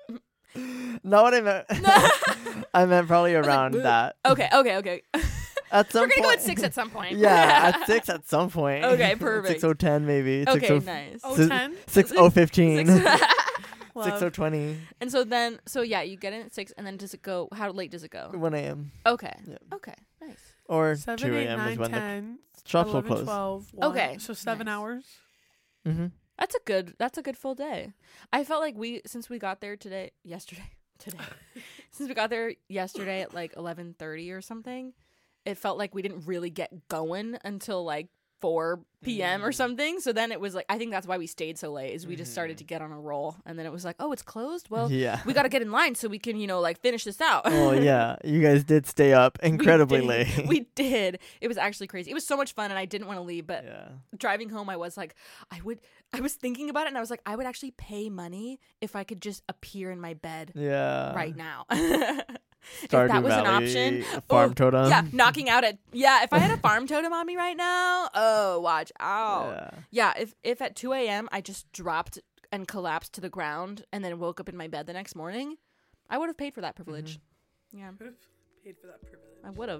Not what I meant. I meant probably was like, around "Boo." that. Okay. At some We're gonna go point. at 6 at some point. Yeah, at 6 at some point. Okay, perfect. 6:10 maybe. Okay, 6:0 nice. Oh, Sis- 10? 6:015. Love. 6:20. And so yeah, you get in at 6, and then does it go? How late does it go? 1 a.m. Okay. Yeah. Okay. Nice. Or 7, 2 8, a.m. 9, is when 10, the shops will 11, close. 12, 1. Okay, So 7 nice. hours. Mm-hmm. That's a good full day. I felt like since we got there yesterday, since we got there yesterday at like 11:30 or something, it felt like we didn't really get going until like 4 p.m. or something. So then it was like, I think that's why we stayed so late, is we just started to get on a roll, and then it was like, oh, it's closed. Well, Yeah. we got to get in line so we can, like finish this out. Oh yeah, you guys did stay up incredibly We did. late. We did. It was actually crazy. It was so much fun, and I didn't want to leave, but yeah. driving home, I was like, I was thinking about it, and I was like, I would actually pay money if I could just appear in my bed Yeah. right now. If Stardew that was an Valley, option. Farm Oh, totem. yeah, knocking out at if I had a farm totem on me right now, oh, watch out. Yeah. Yeah, if at 2 a.m. I just dropped and collapsed to the ground and then woke up in my bed the next morning, I would have paid for that privilege. Yeah, Paid for that privilege. I would have.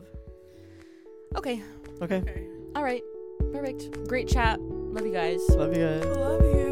Okay. Okay. Okay. All right. Perfect. Great chat. Love you guys. Love you guys. Love you.